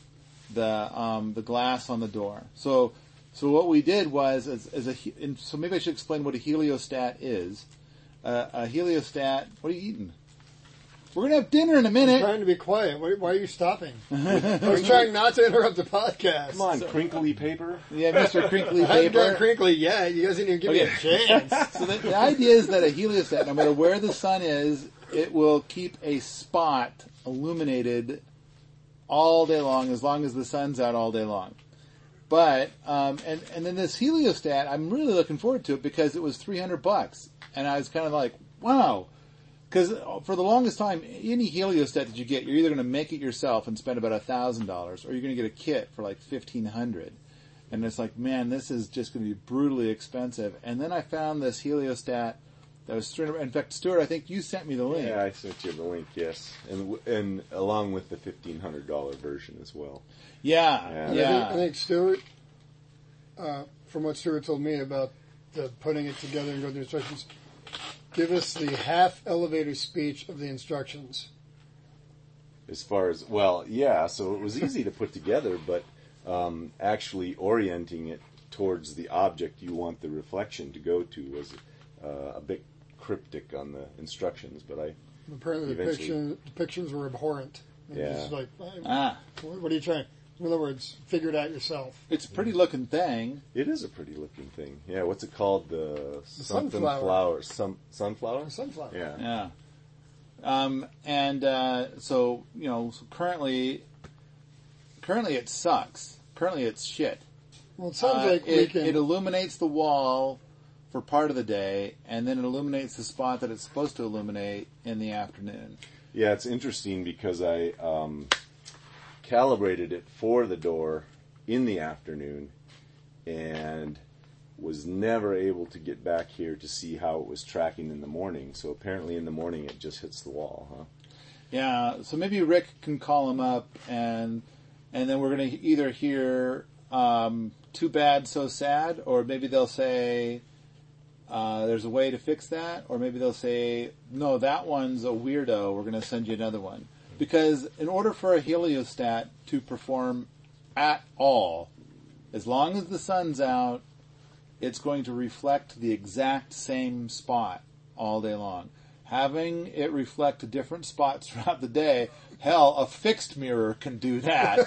the um, the glass on the door. So so what we did was as, as a he- and so maybe I should explain what a heliostat is. Uh, a heliostat. What are you eating? We're gonna have dinner in a I'm minute. trying to be quiet. Why, why are you stopping? I was trying not to interrupt the podcast. Come on, crinkly paper. Yeah, Mister Crinkly I haven't done Paper. crinkly yet. You guys didn't even give me a Okay. chance. So the, the idea is that a heliostat, no matter where the sun is, it will keep a spot illuminated all day long, as long as the sun's out all day long. But um, and and then this heliostat, I'm really looking forward to it because it was three hundred bucks, and I was kind of like, wow. Because for the longest time, any heliostat that you get, you're either going to make it yourself and spend about a thousand dollars, or you're going to get a kit for like fifteen hundred. And it's like, man, this is just going to be brutally expensive. And then I found this heliostat that was three hundred. In fact, Stuart, I think you sent me the link. Yeah, I sent you the link. Yes, and w- and along with the fifteen hundred dollar version as well. Yeah, Yeah. yeah. I think, I think Stuart, uh, from what Stuart told me about the putting it together and going through instructions, give us the half elevator speech of the instructions. As far as well, yeah. So it was easy to put together, but um, actually orienting it towards the object you want the reflection to go to was uh, a bit cryptic on the instructions. But I Apparently, the Eventually. depiction, depictions were abhorrent. It was Yeah. just like, Ah, what what are you trying? In other words, figure it out yourself. it's a pretty looking thing. it is a pretty looking thing. Yeah, what's it called? The, something sunflower. flower. Some sunflower. Sunflower. Yeah. Yeah. Um, and uh, so you know, so currently, currently it sucks. Currently, it's shit. Well, it sounds Uh, like we it, can. it illuminates the wall for part of the day, and then it illuminates the spot that it's supposed to illuminate in the afternoon. Yeah, it's interesting because I um, calibrated it for the door in the afternoon and was never able to get back here to see how it was tracking in the morning. So apparently in the morning it just hits the wall, huh? Yeah, so maybe Rick can call him up, and and then we're going to either hear um, "Too bad, so sad," or maybe they'll say uh, "There's a way to fix that," or maybe they'll say "No, that one's a weirdo. We're going to send you another one." Because in order for a heliostat to perform at all, as long as the sun's out, it's going to reflect the exact same spot all day long. Having it reflect different spots throughout the day, hell, a fixed mirror can do that.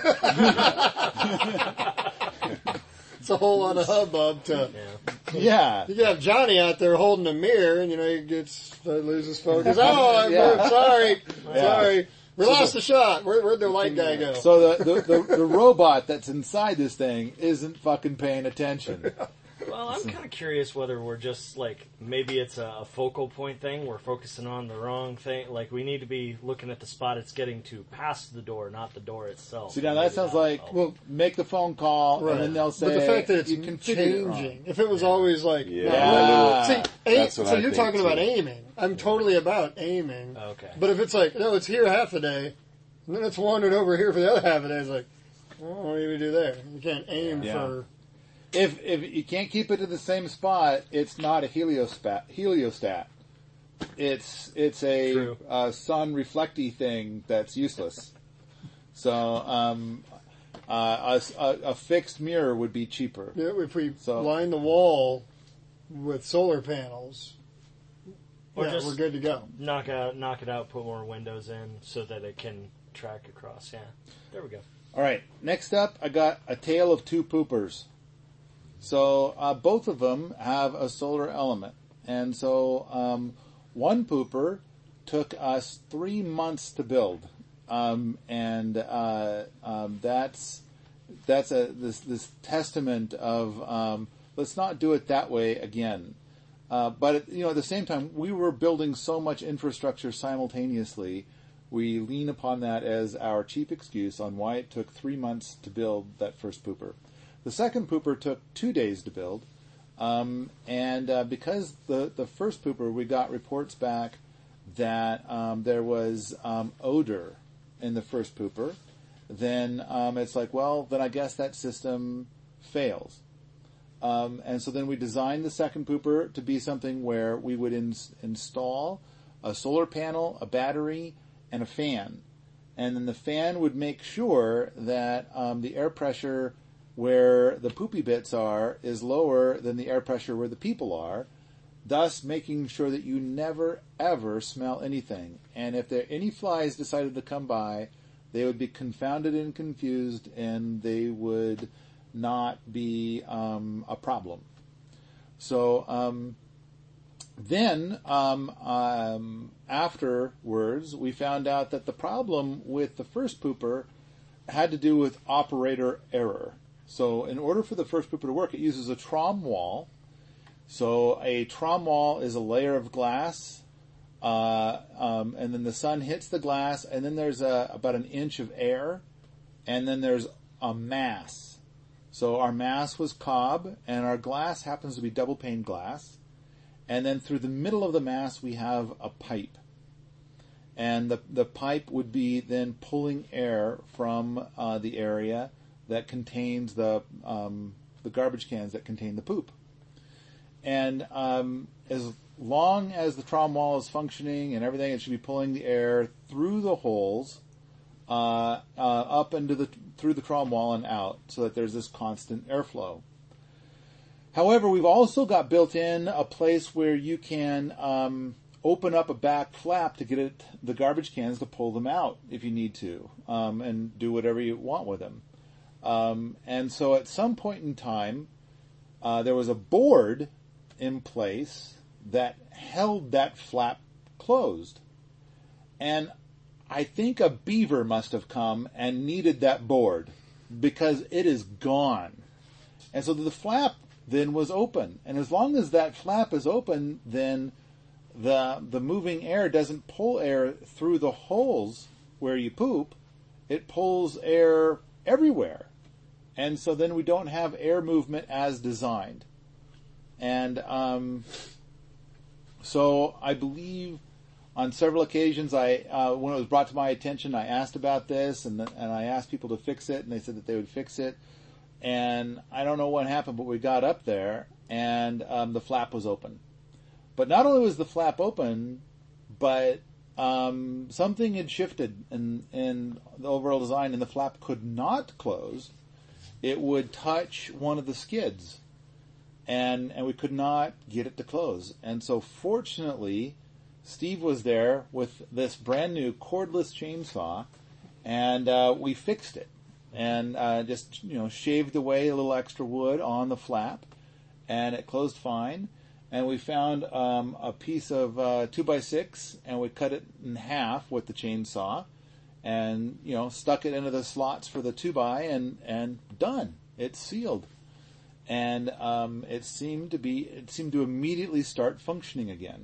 It's a whole lot of hubbub to. Yeah. Yeah. You can have Johnny out there holding a mirror, and you know he gets uh, loses focus. Oh, I'm Yeah. sorry, Yeah. sorry. We So lost the- the shot. Where, where'd the light guy go? So the, the, the, the robot that's inside this thing isn't fucking paying attention. Well, I'm kind of curious whether we're just like maybe it's a, a focal point thing. We're focusing on the wrong thing. Like we need to be looking at the spot it's getting to past the door, not the door itself. See, now that Maybe sounds that'll like, help. well, make the phone call, Right. and then they'll say, but the fact that it's you configured it wrong. changing. If it was always like, Yeah. no, Yeah. see, aim, That's what so I you're think, talking about too. aiming. I'm totally about aiming. Okay. But if it's like, no, it's here half a day, and then it's wandered over here for the other half a day, it's like, well, what do we do there? You can't aim Yeah. for. If if you can't keep it in the same spot, it's not a heliostat. Heliostat. It's it's a True. uh, sun reflecty thing that's useless. So um, uh, a, a, a fixed mirror would be cheaper. You know, if we So- line the wall with solar panels, Or yeah, just- we're good to go. knock out, knock it out, put more windows in so that it can track across. Yeah, there we go. All right. Next up, I got A Tale of Two Poopers. So uh, both of them have a solar element, and so um, one pooper took us three months to build, um, and uh, um, that's that's a this this testament of um, let's not do it that way again. Uh, but you know, at the same time, we were building so much infrastructure simultaneously. We lean upon that as our cheap excuse on why it took three months to build that first pooper. The second pooper took two days to build, um, and uh, because the the first pooper, we got reports back that um, there was um, odor in the first pooper. Then um, it's like, well, then I guess that system fails. Um, and so then we designed the second pooper to be something where we would ins- install a solar panel, a battery, and a fan. and then the fan would make sure that um, the air pressure where the poopy bits are is lower than the air pressure where the people are, thus making sure that you never, ever smell anything. And if there any flies decided to come by, they would be confounded and confused, and they would not be um, a problem. So um, then, um, um, afterwards, we found out that the problem with the first pooper had to do with operator error. So in order for the first pooper to work, it uses a trom wall. So a trom wall is a layer of glass, uh, um, and then the sun hits the glass, and then there's a, about an inch of air, and then there's a mass. So our mass was cob, and our glass happens to be double pane glass. And then through the middle of the mass, we have a pipe. And the, the pipe would be then pulling air from uh, the area that contains the um, the garbage cans that contain the poop. And um, as long as the trom wall is functioning and everything, it should be pulling the air through the holes, uh, uh, up into the through the trom wall and out, so that there's this constant airflow. However, we've also got built in a place where you can um, open up a back flap to get it, the garbage cans to pull them out if you need to, um, and do whatever you want with them. Um, and so at some point in time, uh, there was a board in place that held that flap closed. And I think a beaver must have come and needed that board, because it is gone. And so the flap then was open. And as long as that flap is open, then the the moving air doesn't pull air through the holes where you poop. It pulls air everywhere. And so then we don't have air movement as designed. And um, so I believe on several occasions, I uh, when it was brought to my attention, I asked about this, and, and I asked people to fix it, and they said that they would fix it. And I don't know what happened, but we got up there, and um, the flap was open. But not only was the flap open, but um, something had shifted in, in the overall design, and the flap could not close. It would touch one of the skids, and and we could not get it to close. And so fortunately, Steve was there with this brand new cordless chainsaw, and uh, we fixed it. And uh, just, you know, shaved away a little extra wood on the flap, and it closed fine. And we found um, a piece of uh, two by six, and we cut it in half with the chainsaw, and, you know, stuck it into the slots for the two by, and and done. It's sealed, and um, it seemed to be it seemed to immediately start functioning again.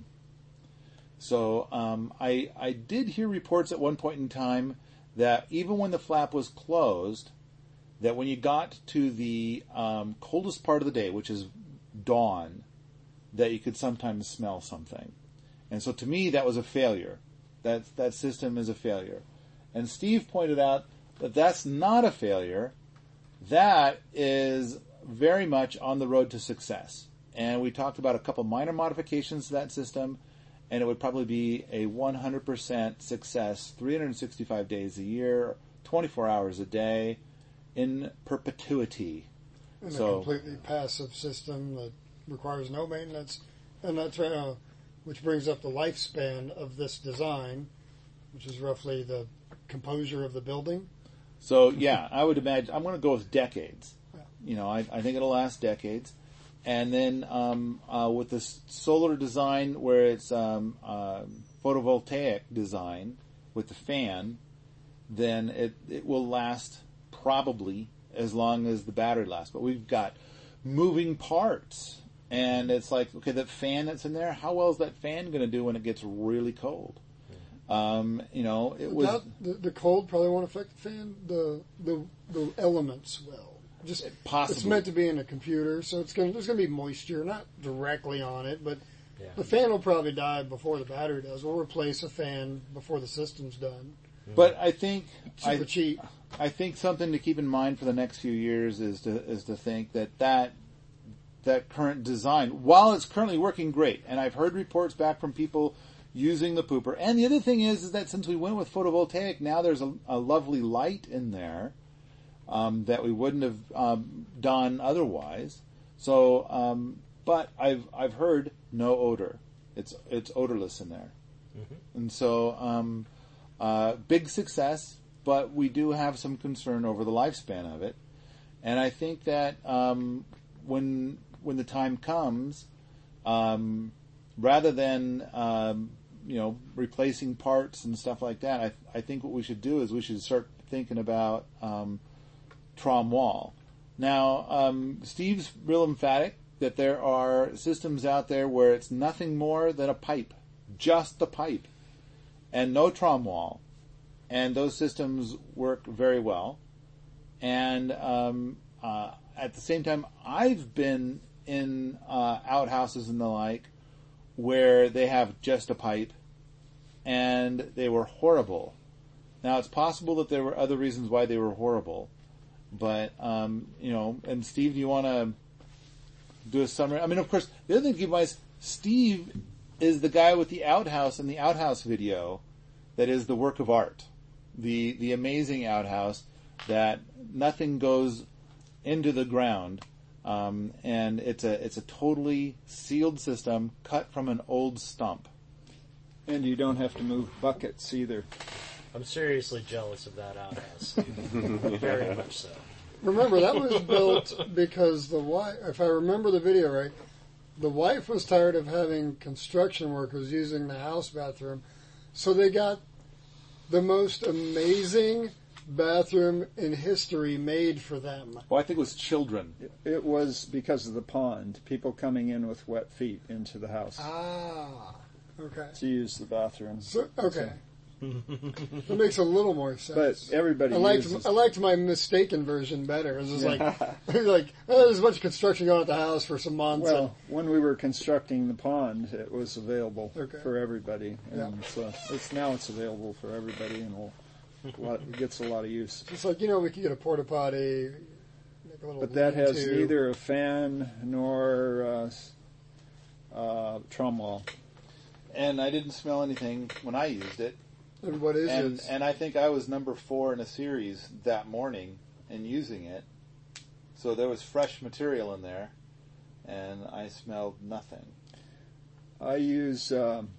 So um, I I did hear reports at one point in time that even when the flap was closed, that when you got to the um, coldest part of the day, which is dawn, that you could sometimes smell something. And so to me, that was a failure. That that system is a failure. And Steve pointed out that that's not a failure. That is very much on the road to success. And we talked about a couple minor modifications to that system, and it would probably be a one hundred percent success, three hundred sixty-five days a year, twenty-four hours a day, in perpetuity. And so, a completely passive system that requires no maintenance, and that's uh, which brings up the lifespan of this design, which is roughly the composure of the building. So yeah, I would imagine I'm going to go with decades. Yeah. You know, I, I think it'll last decades. And then um, uh, with this solar design, where it's um, uh, photovoltaic design with the fan, then it it will last probably as long as the battery lasts. But we've got moving parts, and it's like, okay, that fan that's in there, how well is that fan going to do when it gets really cold? Um, you know, it was Without, the, the cold probably won't affect the fan. The the the elements will. Just possibly. It's meant to be in a computer, so it's going there's going to be moisture, not directly on it, but Yeah. the fan will probably die before the battery does. We'll replace a fan before the system's done. But I think Super I, cheap. I think something to keep in mind for the next few years is to is to think that that that current design, while it's currently working great, and I've heard reports back from people using the pooper. And the other thing is, is that since we went with photovoltaic, now there's a, a lovely light in there um, that we wouldn't have um, done otherwise. So, um, but I've I've heard no odor. It's it's odorless in there, mm-hmm. and so um, uh, big success. But we do have some concern over the lifespan of it, and I think that um, when when the time comes, um, rather than um, you know replacing parts and stuff like that, I I think what we should do is we should start thinking about um, Trom wall. Now, um, Steve's real emphatic that there are systems out there where it's nothing more than a pipe, just the pipe, and no Trom wall. And those systems work very well. And um, uh, at the same time, I've been in uh, outhouses and the like where they have just a pipe, and they were horrible. Now, it's possible that there were other reasons why they were horrible. But, um, you know, and Steve, do you want to do a summary? I mean, of course, the other thing to keep in mind is Steve is the guy with the outhouse in the outhouse video that is the work of art. The the amazing outhouse that nothing goes into the ground, um, and it's a it's a totally sealed system cut from an old stump. And you don't have to move buckets either. I'm seriously jealous of that outhouse. Very much so. Remember, that was built because the wife, if I remember the video right, the wife was tired of having construction workers using the house bathroom, so they got the most amazing bathroom in history made for them. Well, I think it was children. It, it was because of the pond, people coming in with wet feet into the house Ah, okay. to use the bathroom. So, okay. That makes a little more sense. But everybody I liked uses... I liked my mistaken version better. It was just like, it was like oh, there's a bunch of construction going at the house for some months. Well, when we were constructing the pond, it was available Okay. for everybody, and Yeah. so it's now it's available for everybody, and we'll, a lot, it gets a lot of use. It's like, you know, we could get a porta potty. Make a little But that has lean-to. neither a fan nor uh, uh, Trom wall. And I didn't smell anything when I used it. And what is And, it? and I think I was number four in a series that morning in using it. So there was fresh material in there, and I smelled nothing. I use um,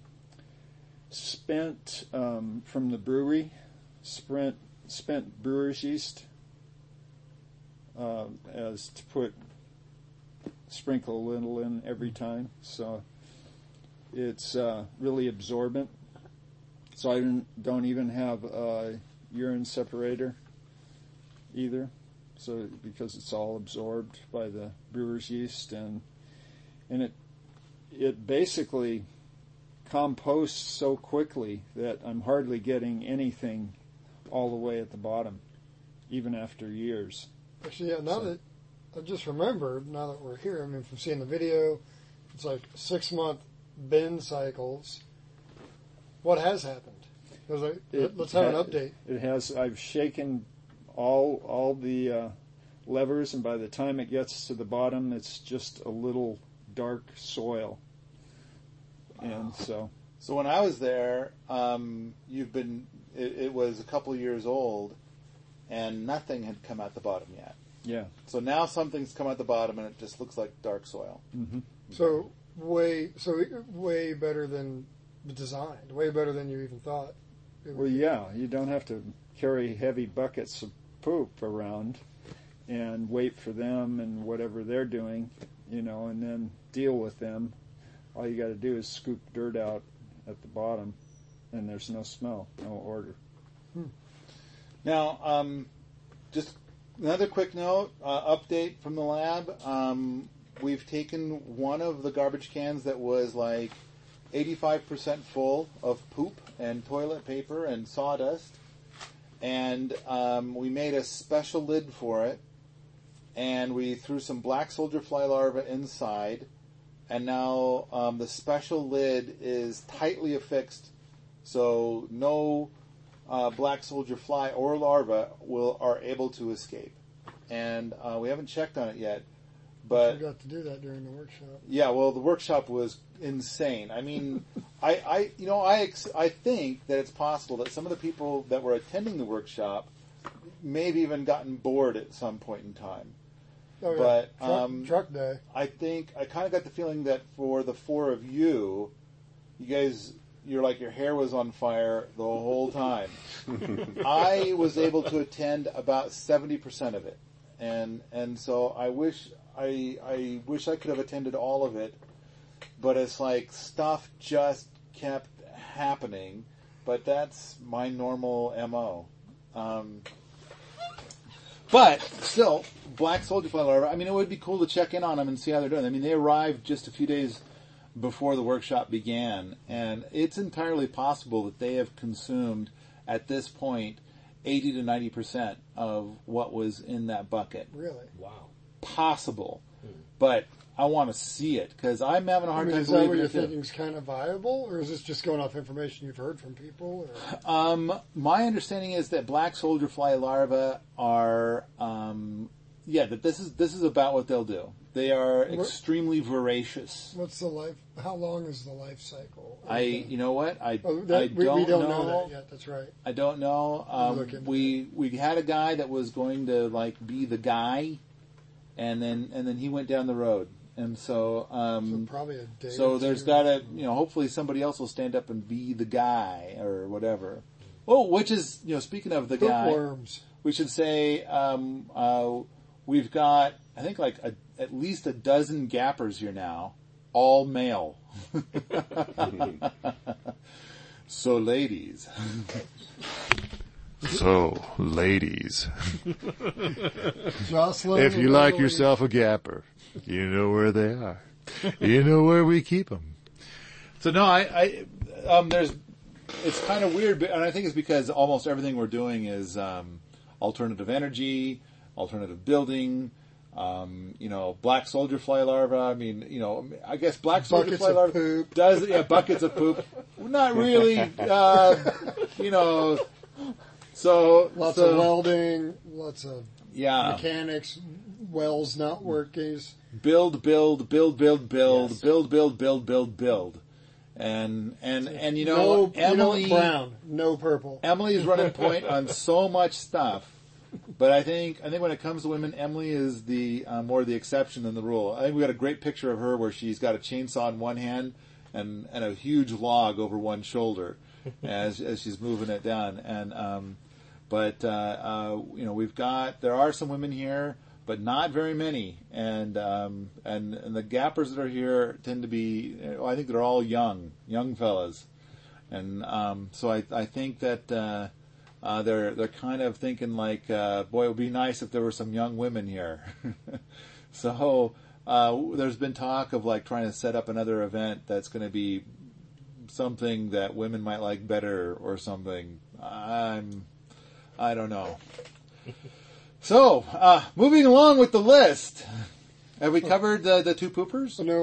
spent um, from the brewery, spent spent brewer's yeast uh, as to put sprinkle a little in every time. So it's uh, really absorbent. So I don't, don't even have a urine separator either. So because it's all absorbed by the brewer's yeast, and and it it basically composts so quickly that I'm hardly getting anything all the way at the bottom, even after years. Actually, yeah, now So- that I just remembered, now that we're here, I mean, from seeing the video, it's like six month bin cycles. What has happened? 'Cause I- It let's have an ha- update. It has. I've shaken all all the uh, levers, and by the time it gets to the bottom, it's just a little dark soil. And so, So when I was there, um, you've been. It, it was a couple of years old, and nothing had come out the bottom yet. yeah. So now something's come out the bottom, and it just looks like dark soil. Mm-hmm. So way, so way better than the design. Way better than you even thought. It Well, would be. yeah, you don't have to carry heavy buckets of poop around and wait for them and whatever they're doing, you know, and then deal with them. All you got to do is scoop dirt out at the bottom, and there's no smell, no odor. Now, um, just another quick note, uh, update from the lab. Um, we've taken one of the garbage cans that was like eighty-five percent full of poop and toilet paper and sawdust, and um, we made a special lid for it, and we threw some black soldier fly larvae inside, and now um, the special lid is tightly affixed, so no uh, black soldier fly or larva will are able to escape. And uh, we haven't checked on it yet, but I got to do that during the workshop. yeah, well, the workshop was insane. I mean, I, I, you know, I, ex- I think that it's possible that some of the people that were attending the workshop may have even gotten bored at some point in time. Oh, yeah. But truck, um, truck day. I think I kind of got the feeling that for the four of you, you guys, you're like your hair was on fire the whole time. I was able to attend about seventy percent of it, and and so I wish I I wish I could have attended all of it, but it's like stuff just kept happening. But that's my normal M O. Um, but still, Black Soldier Fly Larva, I mean, it would be cool to check in on them and see how they're doing. I mean, they arrived just a few days before the workshop began, and it's entirely possible that they have consumed, at this point, eighty to ninety percent of what was in that bucket. Really? Wow. Possible. But I want to see it, because I'm having a I hard mean, time is that what believing you're it. thinking is kind of viable, or is this just going off information you've heard from people? Or? Um, my understanding is that black soldier fly larvae are, um, yeah, that this is this is about what they'll do. They are extremely voracious. What's the life? How long is the life cycle? I, you know what, I, Oh, that, I we, don't, we don't know. know that yet. That's right. I don't know. We'll look Um, into we we had a guy that was going to like be the guy, and then and then he went down the road, and so So um, probably a day. so or there's two. got to, you know, hopefully somebody else will stand up and be the guy or whatever. Oh, which is, you know, speaking of the guy, Hookworms. we should say um, uh, we've got, I think, like a, at least a dozen gappers here now, all male. So, ladies. So, ladies, Jocelyn. if you and like Emily. yourself a gapper, you know where they are. You know where we keep them. So no, I, I um, there's, it's kind of weird, but, and I think it's because almost everything we're doing is um, alternative energy, alternative building, um, you know, black soldier fly larva. I mean, you know, I guess black soldier Buckets fly of larva poop. does, yeah, buckets of poop. Not really, uh, you know. So Lots so, of welding, lots of yeah, mechanics, wells not working. build, build, build, build, build, Yes. build, build, build, build, build, and and and you know, no, Emily. you know, brown, no purple. Emily's running point on so much stuff, but I think I think when it comes to women, Emily is the uh, more the exception than the rule. I think we got a great picture of her where she's got a chainsaw in one hand and and a huge log over one shoulder as as she's moving it down. And um, but uh, uh, you know, we've got there are some women here, but not very many. And um, and and the gappers that are here tend to be, I think they're all young young fellas. And um, so I, I think that uh, uh, they're they're kind of thinking like, uh, boy, it would be nice if there were some young women here. So uh, there's been talk of like trying to set up another event that's going to be something that women might like better or something. I'm I don't know. So uh, moving along with the list, have we covered the the two poopers? I know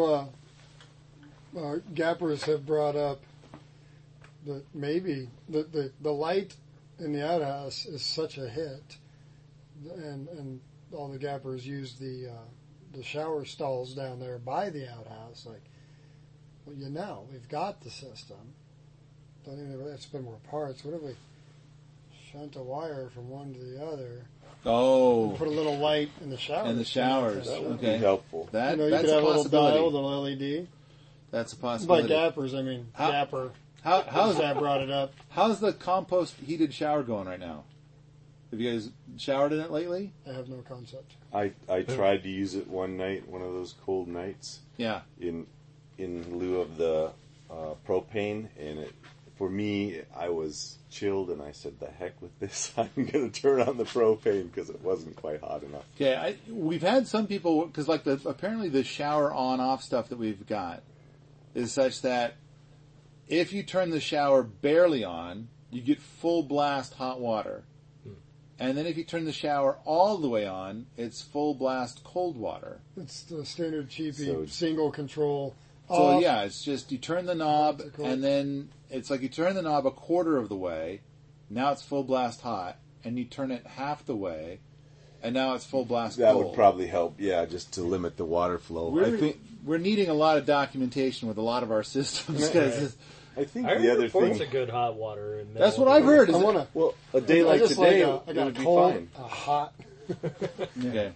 uh, uh, gappers have brought up that maybe the, the, the light in the outhouse is such a hit, and and all the gappers use the uh, the shower stalls down there by the outhouse. Like, well, you know, we've got the system. Don't even have to spend more parts. What if we shunt a wire from one to the other? Oh, Put a little light in the shower. in the showers. That would Okay, be helpful. that You know, you that's could a have a little possibility. dial, a little L E D. That's a By possibility. gappers, I mean How- gapper. How, how's That brought it up. how's the compost heated shower going right now? Have you guys showered in it lately? I have no concept. I, I tried to use it one night, one of those cold nights, Yeah. in in lieu of the uh, propane, and it for me, I was chilled, and I said, "The heck with this! I'm going to turn on the propane because it wasn't quite hot enough." Okay, I, we've had some people because like the apparently the shower on off stuff that we've got is such that if you turn the shower barely on, you get full blast hot water, and then if you turn the shower all the way on, it's full blast cold water. It's the standard cheapy So- single control. So off. yeah, it's just you turn the knob What's it called? and then it's like you turn the knob a quarter of the way. Now it's full blast hot, and you turn it half the way, and now it's full blast That cold. would probably help, yeah, just to limit the water flow. We're, I think we're needing a lot of documentation with a lot of our systems because I think I heard the other reports thing. of good hot water. In that's what I've heard. Is I it- want to. Well, a day I like just today, like a, I it got would a be cold, fine. a hot. Okay.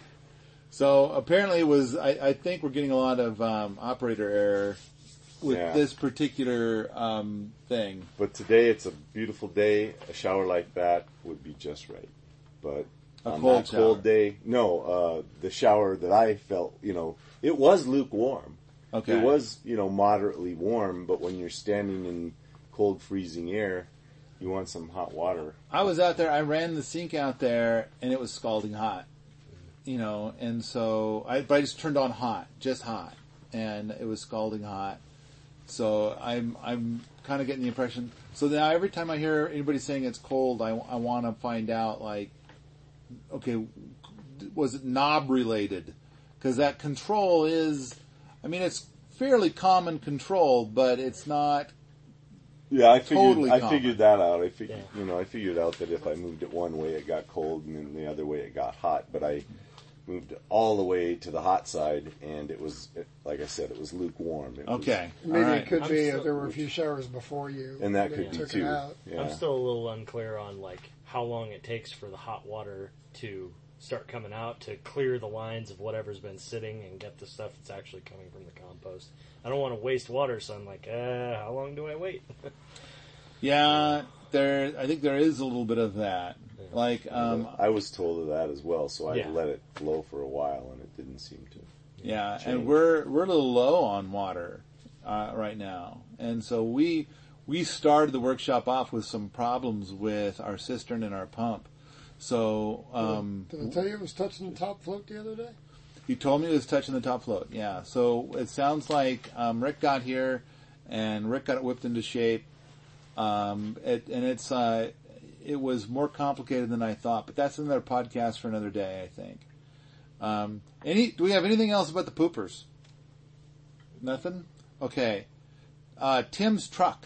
So apparently it was, I, I think we're getting a lot of um, operator error with Yeah. this particular um, thing. But today it's a beautiful day. A shower like that would be just right. But A on cold that cold shower. day, no, uh, the shower that I felt, you know, it was lukewarm. Okay. It was, you know, moderately warm, but when you're standing in cold, freezing air, you want some hot water. I was out there, I ran the sink out there, and it was scalding hot. You know, and so, I, but I just turned on hot, just hot. And it was scalding hot. So I'm, I'm kind of getting the impression, so now every time I hear anybody saying it's cold, I, I want to find out, like, okay, was it knob related? Because that control is, I mean, it's fairly common control, but it's not. Yeah, I figured. Totally I common. figured that out. I figured, Yeah. you know, I figured out that if I moved it one way, it got cold, and then the other way, it got hot. But I moved it all the way to the hot side, and it was, like I said, it was lukewarm. It was- Okay. Maybe All right. it could I'm be still- if there were a few showers before you, and that they could be took too. It out. Yeah. I'm still a little unclear on like how long it takes for the hot water to start coming out to clear the lines of whatever's been sitting and get the stuff that's actually coming from the compost. I don't want to waste water, so I'm like, uh, how long do I wait? Yeah, there. I think there is a little bit of that. Like, um, I was told of that as well, so I Yeah. let it flow for a while, and it didn't seem to. yeah, change. and we're we're a little low on water uh, right now, and so we we started the workshop off with some problems with our cistern and our pump. So um, Did I tell you it was touching the top float the other day? he told me it was touching the top float. Yeah, so it sounds like um, Rick got here, and Rick got it whipped into shape. Um, it, and it's uh, it was more complicated than I thought, but that's another podcast for another day, I think. Um, any? Do we have anything else about the poopers? Nothing. Okay. Uh, Tim's truck.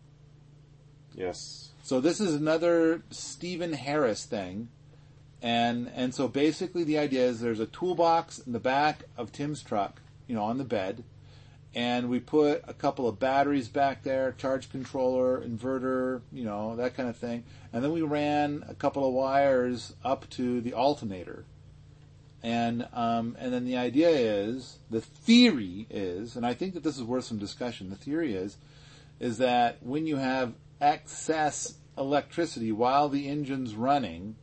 Yes. So this is another Stephen Harris thing, and and so basically the idea is there's a toolbox in the back of Tim's truck, you know, on the bed, and we put a couple of batteries back there, charge controller, inverter, you know, that kind of thing, and then we ran a couple of wires up to the alternator, and um, and then the idea is, the theory is, and I think that this is worth some discussion. The theory is, is that when you have excess electricity while the engine's running,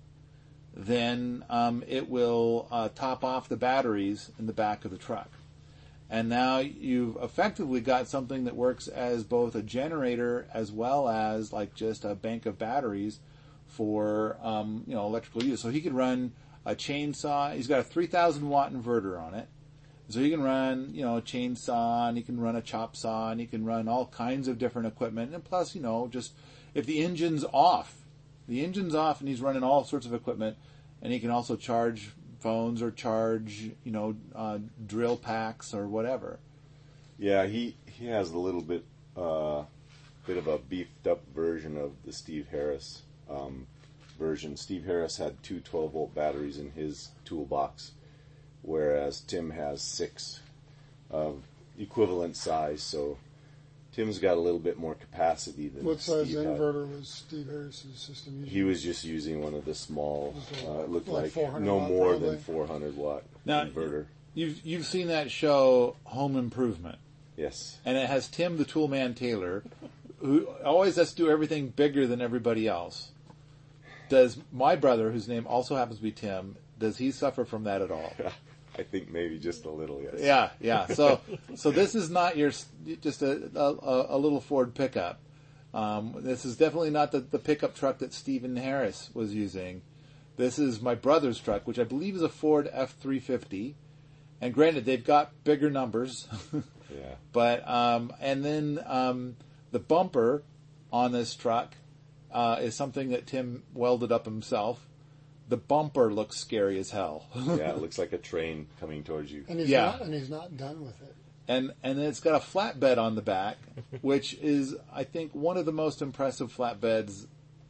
then um, it will uh, top off the batteries in the back of the truck. And now you've effectively got something that works as both a generator as well as like just a bank of batteries for um, you know electrical use. So he could run a chainsaw. He's got a three thousand watt inverter on it. So he can run, you know, a chainsaw, and he can run a chop saw, and he can run all kinds of different equipment. And plus, you know, just if the engine's off, the engine's off, and he's running all sorts of equipment, and he can also charge phones or charge, you know, uh, drill packs or whatever. Yeah, he he has a little bit uh, bit of a beefed up version of the Steve Harris um, version. Steve Harris had two twelve volt batteries in his toolbox, whereas Tim has six of equivalent size. So Tim's got a little bit more capacity than What size Steve had. inverter was Steve Harris's system using? He was just using one of the small, uh, it looked Like like, four hundred no watt more probably? than four hundred watt Now, inverter. You've you've seen that show Home Improvement, Yes. and it has Tim the Toolman Taylor, who always has to do everything bigger than everybody else. Does my brother, whose name also happens to be Tim, does he suffer from that at all? I think maybe just a little, yes. Yeah, yeah. So, so this is not your just a a, a little Ford pickup. Um, this is definitely not the, the pickup truck that Stephen Harris was using. This is my brother's truck, which I believe is a Ford F three fifty. And granted, they've got bigger numbers, Yeah. but um, and then um, the bumper on this truck uh, is something that Tim welded up himself. The bumper looks scary as hell. Yeah, it looks like a train coming towards you. and he's yeah. not, and he's not done with it. And and then it's got a flatbed on the back, which is, I think, one of the most impressive flatbeds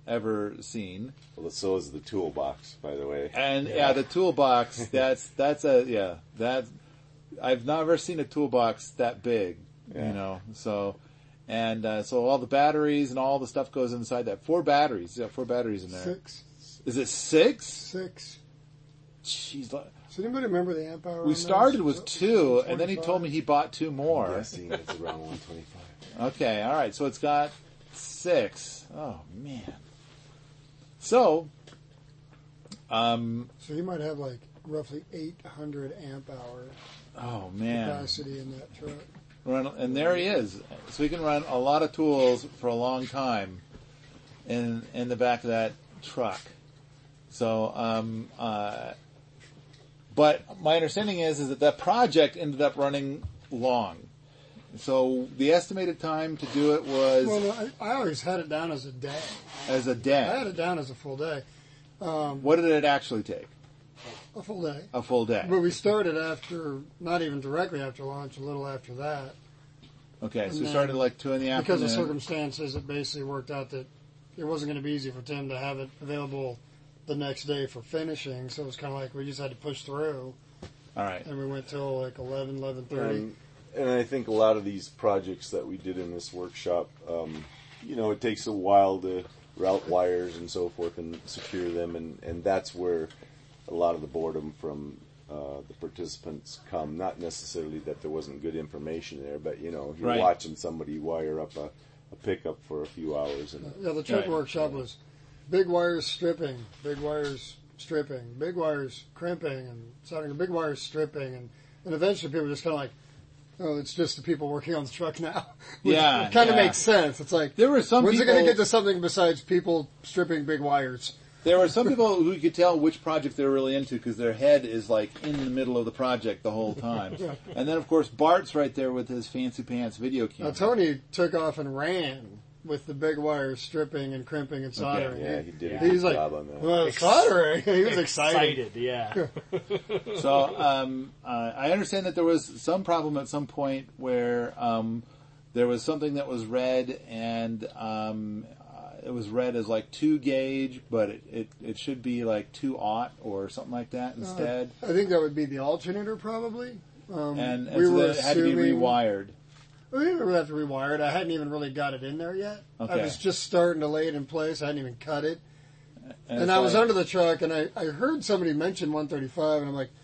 ever seen. Well, so is the toolbox, by the way. And yeah, yeah the toolbox, that's, that's a, yeah, that's, I've never seen a toolbox that big, yeah. you know, so, and, uh, so all the batteries and all the stuff goes inside that. Four batteries, yeah, four batteries in there. Six. Is it six? Six. Jeez. Does anybody remember the amp hour? We started with two, and then he told me he bought two more. I'm guessing it's around one twenty-five. Okay, all right. So it's got six. Oh man. So, um, so you might have like roughly eight hundred amp hour. Oh man. Capacity in that truck. Run, and there he is. So he can run a lot of tools for a long time in in the back of that truck. So, um, uh, but my understanding is is that that project ended up running long. So the estimated time to do it was. Well, no, I, I always had it down as a day. As a day. I had it down as a full day. Um, what did it actually take? A full day. A full day. But we started after, not even directly after launch, a little after that. Okay, and so we started like two in the because afternoon. of circumstances, it basically worked out that it wasn't going to be easy for Tim to have it available the next day for finishing, so it was kind of like we just had to push through. All right. And we went till like eleven, eleven thirty. And, and I think a lot of these projects that we did in this workshop, um, you know, it takes a while to route wires and so forth and secure them, and, and that's where a lot of the boredom from uh, the participants come. Not necessarily that there wasn't good information there, but, you know, you're right. watching somebody wire up a, a pickup for a few hours. And yeah, the truck right. workshop was big wires stripping, big wires stripping, big wires crimping, and soldering, big wires stripping, and, and eventually people were just kind of like, oh, it's just the people working on the truck now. Which yeah. kind of yeah. makes sense. It's like, there were some when's people, it going to get to something besides people stripping big wires? There were some people who could tell which project they were really into because their head is like in the middle of the project the whole time. And then, of course, Bart's right there with his fancy pants video camera. Now, Tony took off and ran with the big wires stripping and crimping and soldering. Okay, yeah, he did a He's good like, job on that. well, soldering. He was excited. Excited, yeah. So um, uh, I understand that there was some problem at some point where um, there was something that was read and um, uh, it was read as like two gauge, but it, it, it should be like two aught or something like that instead. Uh, I think that would be the alternator probably. Um, and and we so were that it had to be assuming- rewired. We didn't really have to rewire it. I hadn't even really got it in there yet. Okay. I was just starting to lay it in place. I hadn't even cut it. And, And it's I was like- under the truck, and I, I heard somebody mention one thirty-five, and I'm like,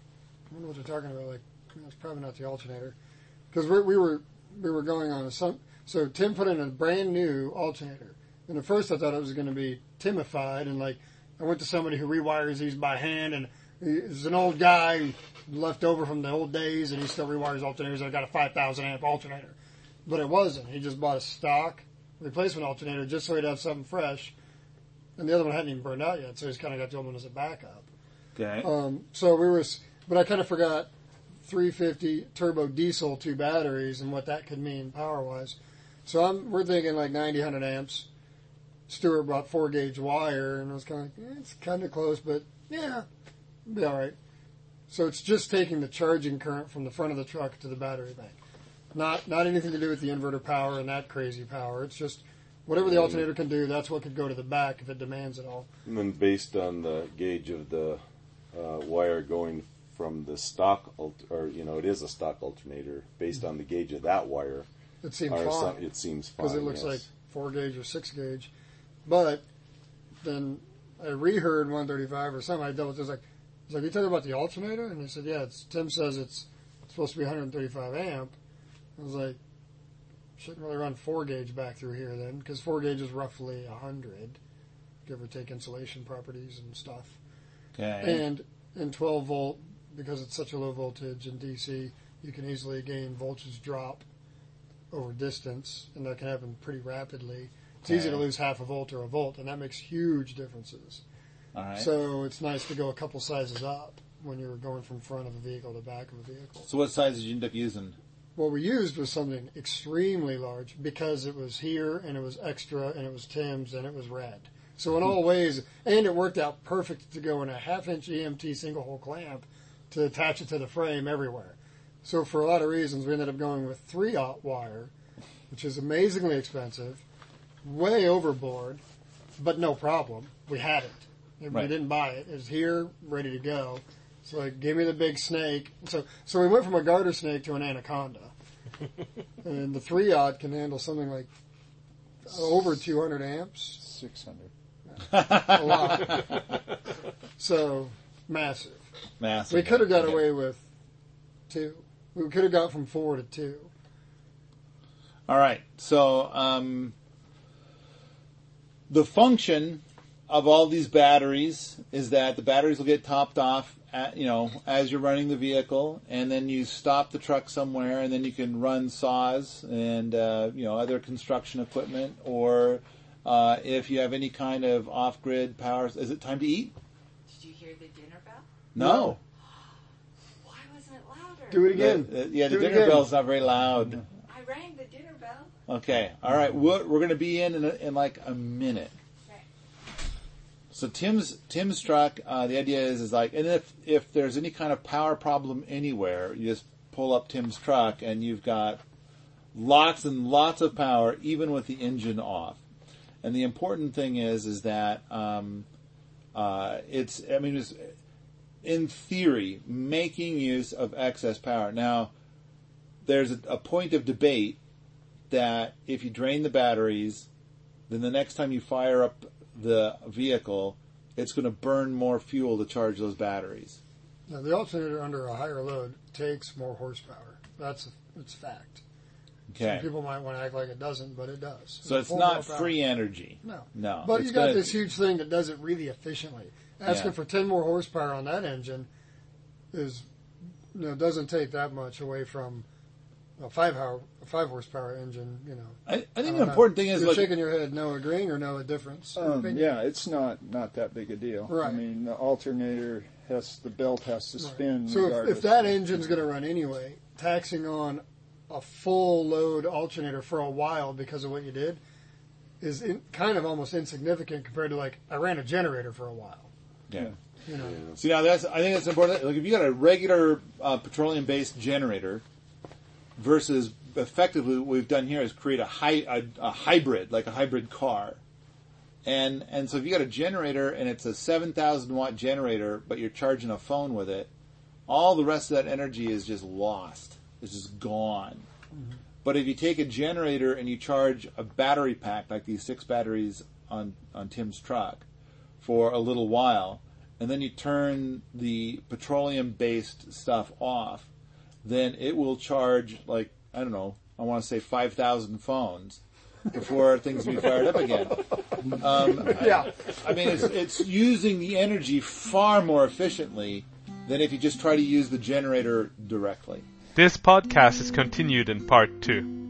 I wonder what they're talking about. Like, it's probably not the alternator. Because we, we were we were going on a... Some, so Tim put in a brand new alternator. And at first I thought it was going to be Timified, and like, I went to somebody who rewires these by hand, and he's an old guy left over from the old days, and he still rewires alternators. I got a five thousand amp alternator. But it wasn't. He just bought a stock replacement alternator just so he'd have something fresh. And the other one hadn't even burned out yet, so he's kind of got the old one as a backup. Okay. Um, so we were, but I kind of forgot three fifty turbo diesel, two batteries, and what that could mean power-wise. So I'm, we're thinking like ninety, one hundred amps. Stuart brought four gauge wire, and I was kind of like, eh, it's kind of close, but yeah, it'll be all right. So it's just taking the charging current from the front of the truck to the battery bank. Not not anything to do with the inverter power and that crazy power. It's just whatever the alternator can do, that's what could go to the back if it demands it all. And then based on the gauge of the uh, wire going from the stock, alt- or, you know, it is a stock alternator, based on the gauge of that wire, It seems our fine. assu- it seems fine. Because it looks yes. like four gauge or six gauge. But then I reheard one thirty-five or something. I double checked. I was like, I was like, you talking about the alternator? And they said, yeah, it's, Tim says it's supposed to be one thirty-five amp. I was like, shouldn't really run four gauge back through here then, because four gauge is roughly one hundred, give or take insulation properties and stuff. Okay. And in twelve volt, because it's such a low voltage in D C, you can easily gain voltage drop over distance, and that can happen pretty rapidly. It's easy to Okay. lose half a volt or a volt, and that makes huge differences. All right. So it's nice to go a couple sizes up when you're going from front of a vehicle to back of a vehicle. So what size did you end up using? What we used was something extremely large because it was here and it was extra and it was Tim's and it was red. So in all ways, and it worked out perfect to go in a half inch E M T single hole clamp to attach it to the frame everywhere. So for a lot of reasons, we ended up going with three aught wire, which is amazingly expensive, way overboard, but no problem. We had it. We Right. didn't buy it. It was here, ready to go. So like, give me the big snake. So so we went from a garter snake to an anaconda. And the three aught can handle something like over two hundred amps. six hundred. A lot. So massive. Massive. We could have got Okay. away with two. We could have got from four to two. All right. So um, the function of all these batteries is that the batteries will get topped off, at, you know, as you're running the vehicle, and then you stop the truck somewhere, and then you can run saws and uh, you know other construction equipment, or uh, if you have any kind of off-grid power. Is it time to eat? Did you hear the dinner bell? No. Why wasn't it louder? Do it again. The- the- yeah, the Do it dinner again. bell's not very loud. I rang the dinner bell. Okay. All right. We're, we're going to be in in, a, in like a minute. Okay. So Tim's Tim's truck. Uh, the idea is is like, and if if there's any kind of power problem anywhere, you just pull up Tim's truck, and you've got lots and lots of power, even with the engine off. And the important thing is is that um, uh, it's. I mean, it's in theory making use of excess power. Now, there's a, a point of debate that if you drain the batteries, then the next time you fire up the vehicle, it's going to burn more fuel to charge those batteries. Now, the alternator under a higher load takes more horsepower. That's a, it's fact. Okay. Some people might want to act like it doesn't, but it does. So it's Pull not more power. free energy. No. No. But It's you got gonna- this huge thing that does it really efficiently. Asking Yeah. for ten more horsepower on that engine is, you know, doesn't take that much away from a five hour, a five horsepower engine. You know, I, I think don't the know. important thing is You're like, shaking your head, no agreeing or no difference. Um, Opinion? yeah, it's not, not that big a deal. Right. I mean, the alternator has, the belt has to Right. spin So if, regardless. if that engine's going to run anyway, taxing on a full load alternator for a while because of what you did is in, kind of almost insignificant compared to like I ran a generator for a while. yeah. You know, See, now that's, I think that's important. Like if you got a regular uh, petroleum-based generator versus effectively what we've done here is create a, hy- a, a hybrid, like a hybrid car. And and so if you got a generator and it's a seven thousand watt generator, but you're charging a phone with it, all the rest of that energy is just lost. It's just gone. Mm-hmm. But if you take a generator and you charge a battery pack, like these six batteries on, on Tim's truck, for a little while, and then you turn the petroleum-based stuff off, then it will charge, like, I don't know, I want to say five thousand phones before things will be fired up again. Um, yeah. I mean, it's, it's using the energy far more efficiently than if you just try to use the generator directly. This podcast is continued in part two.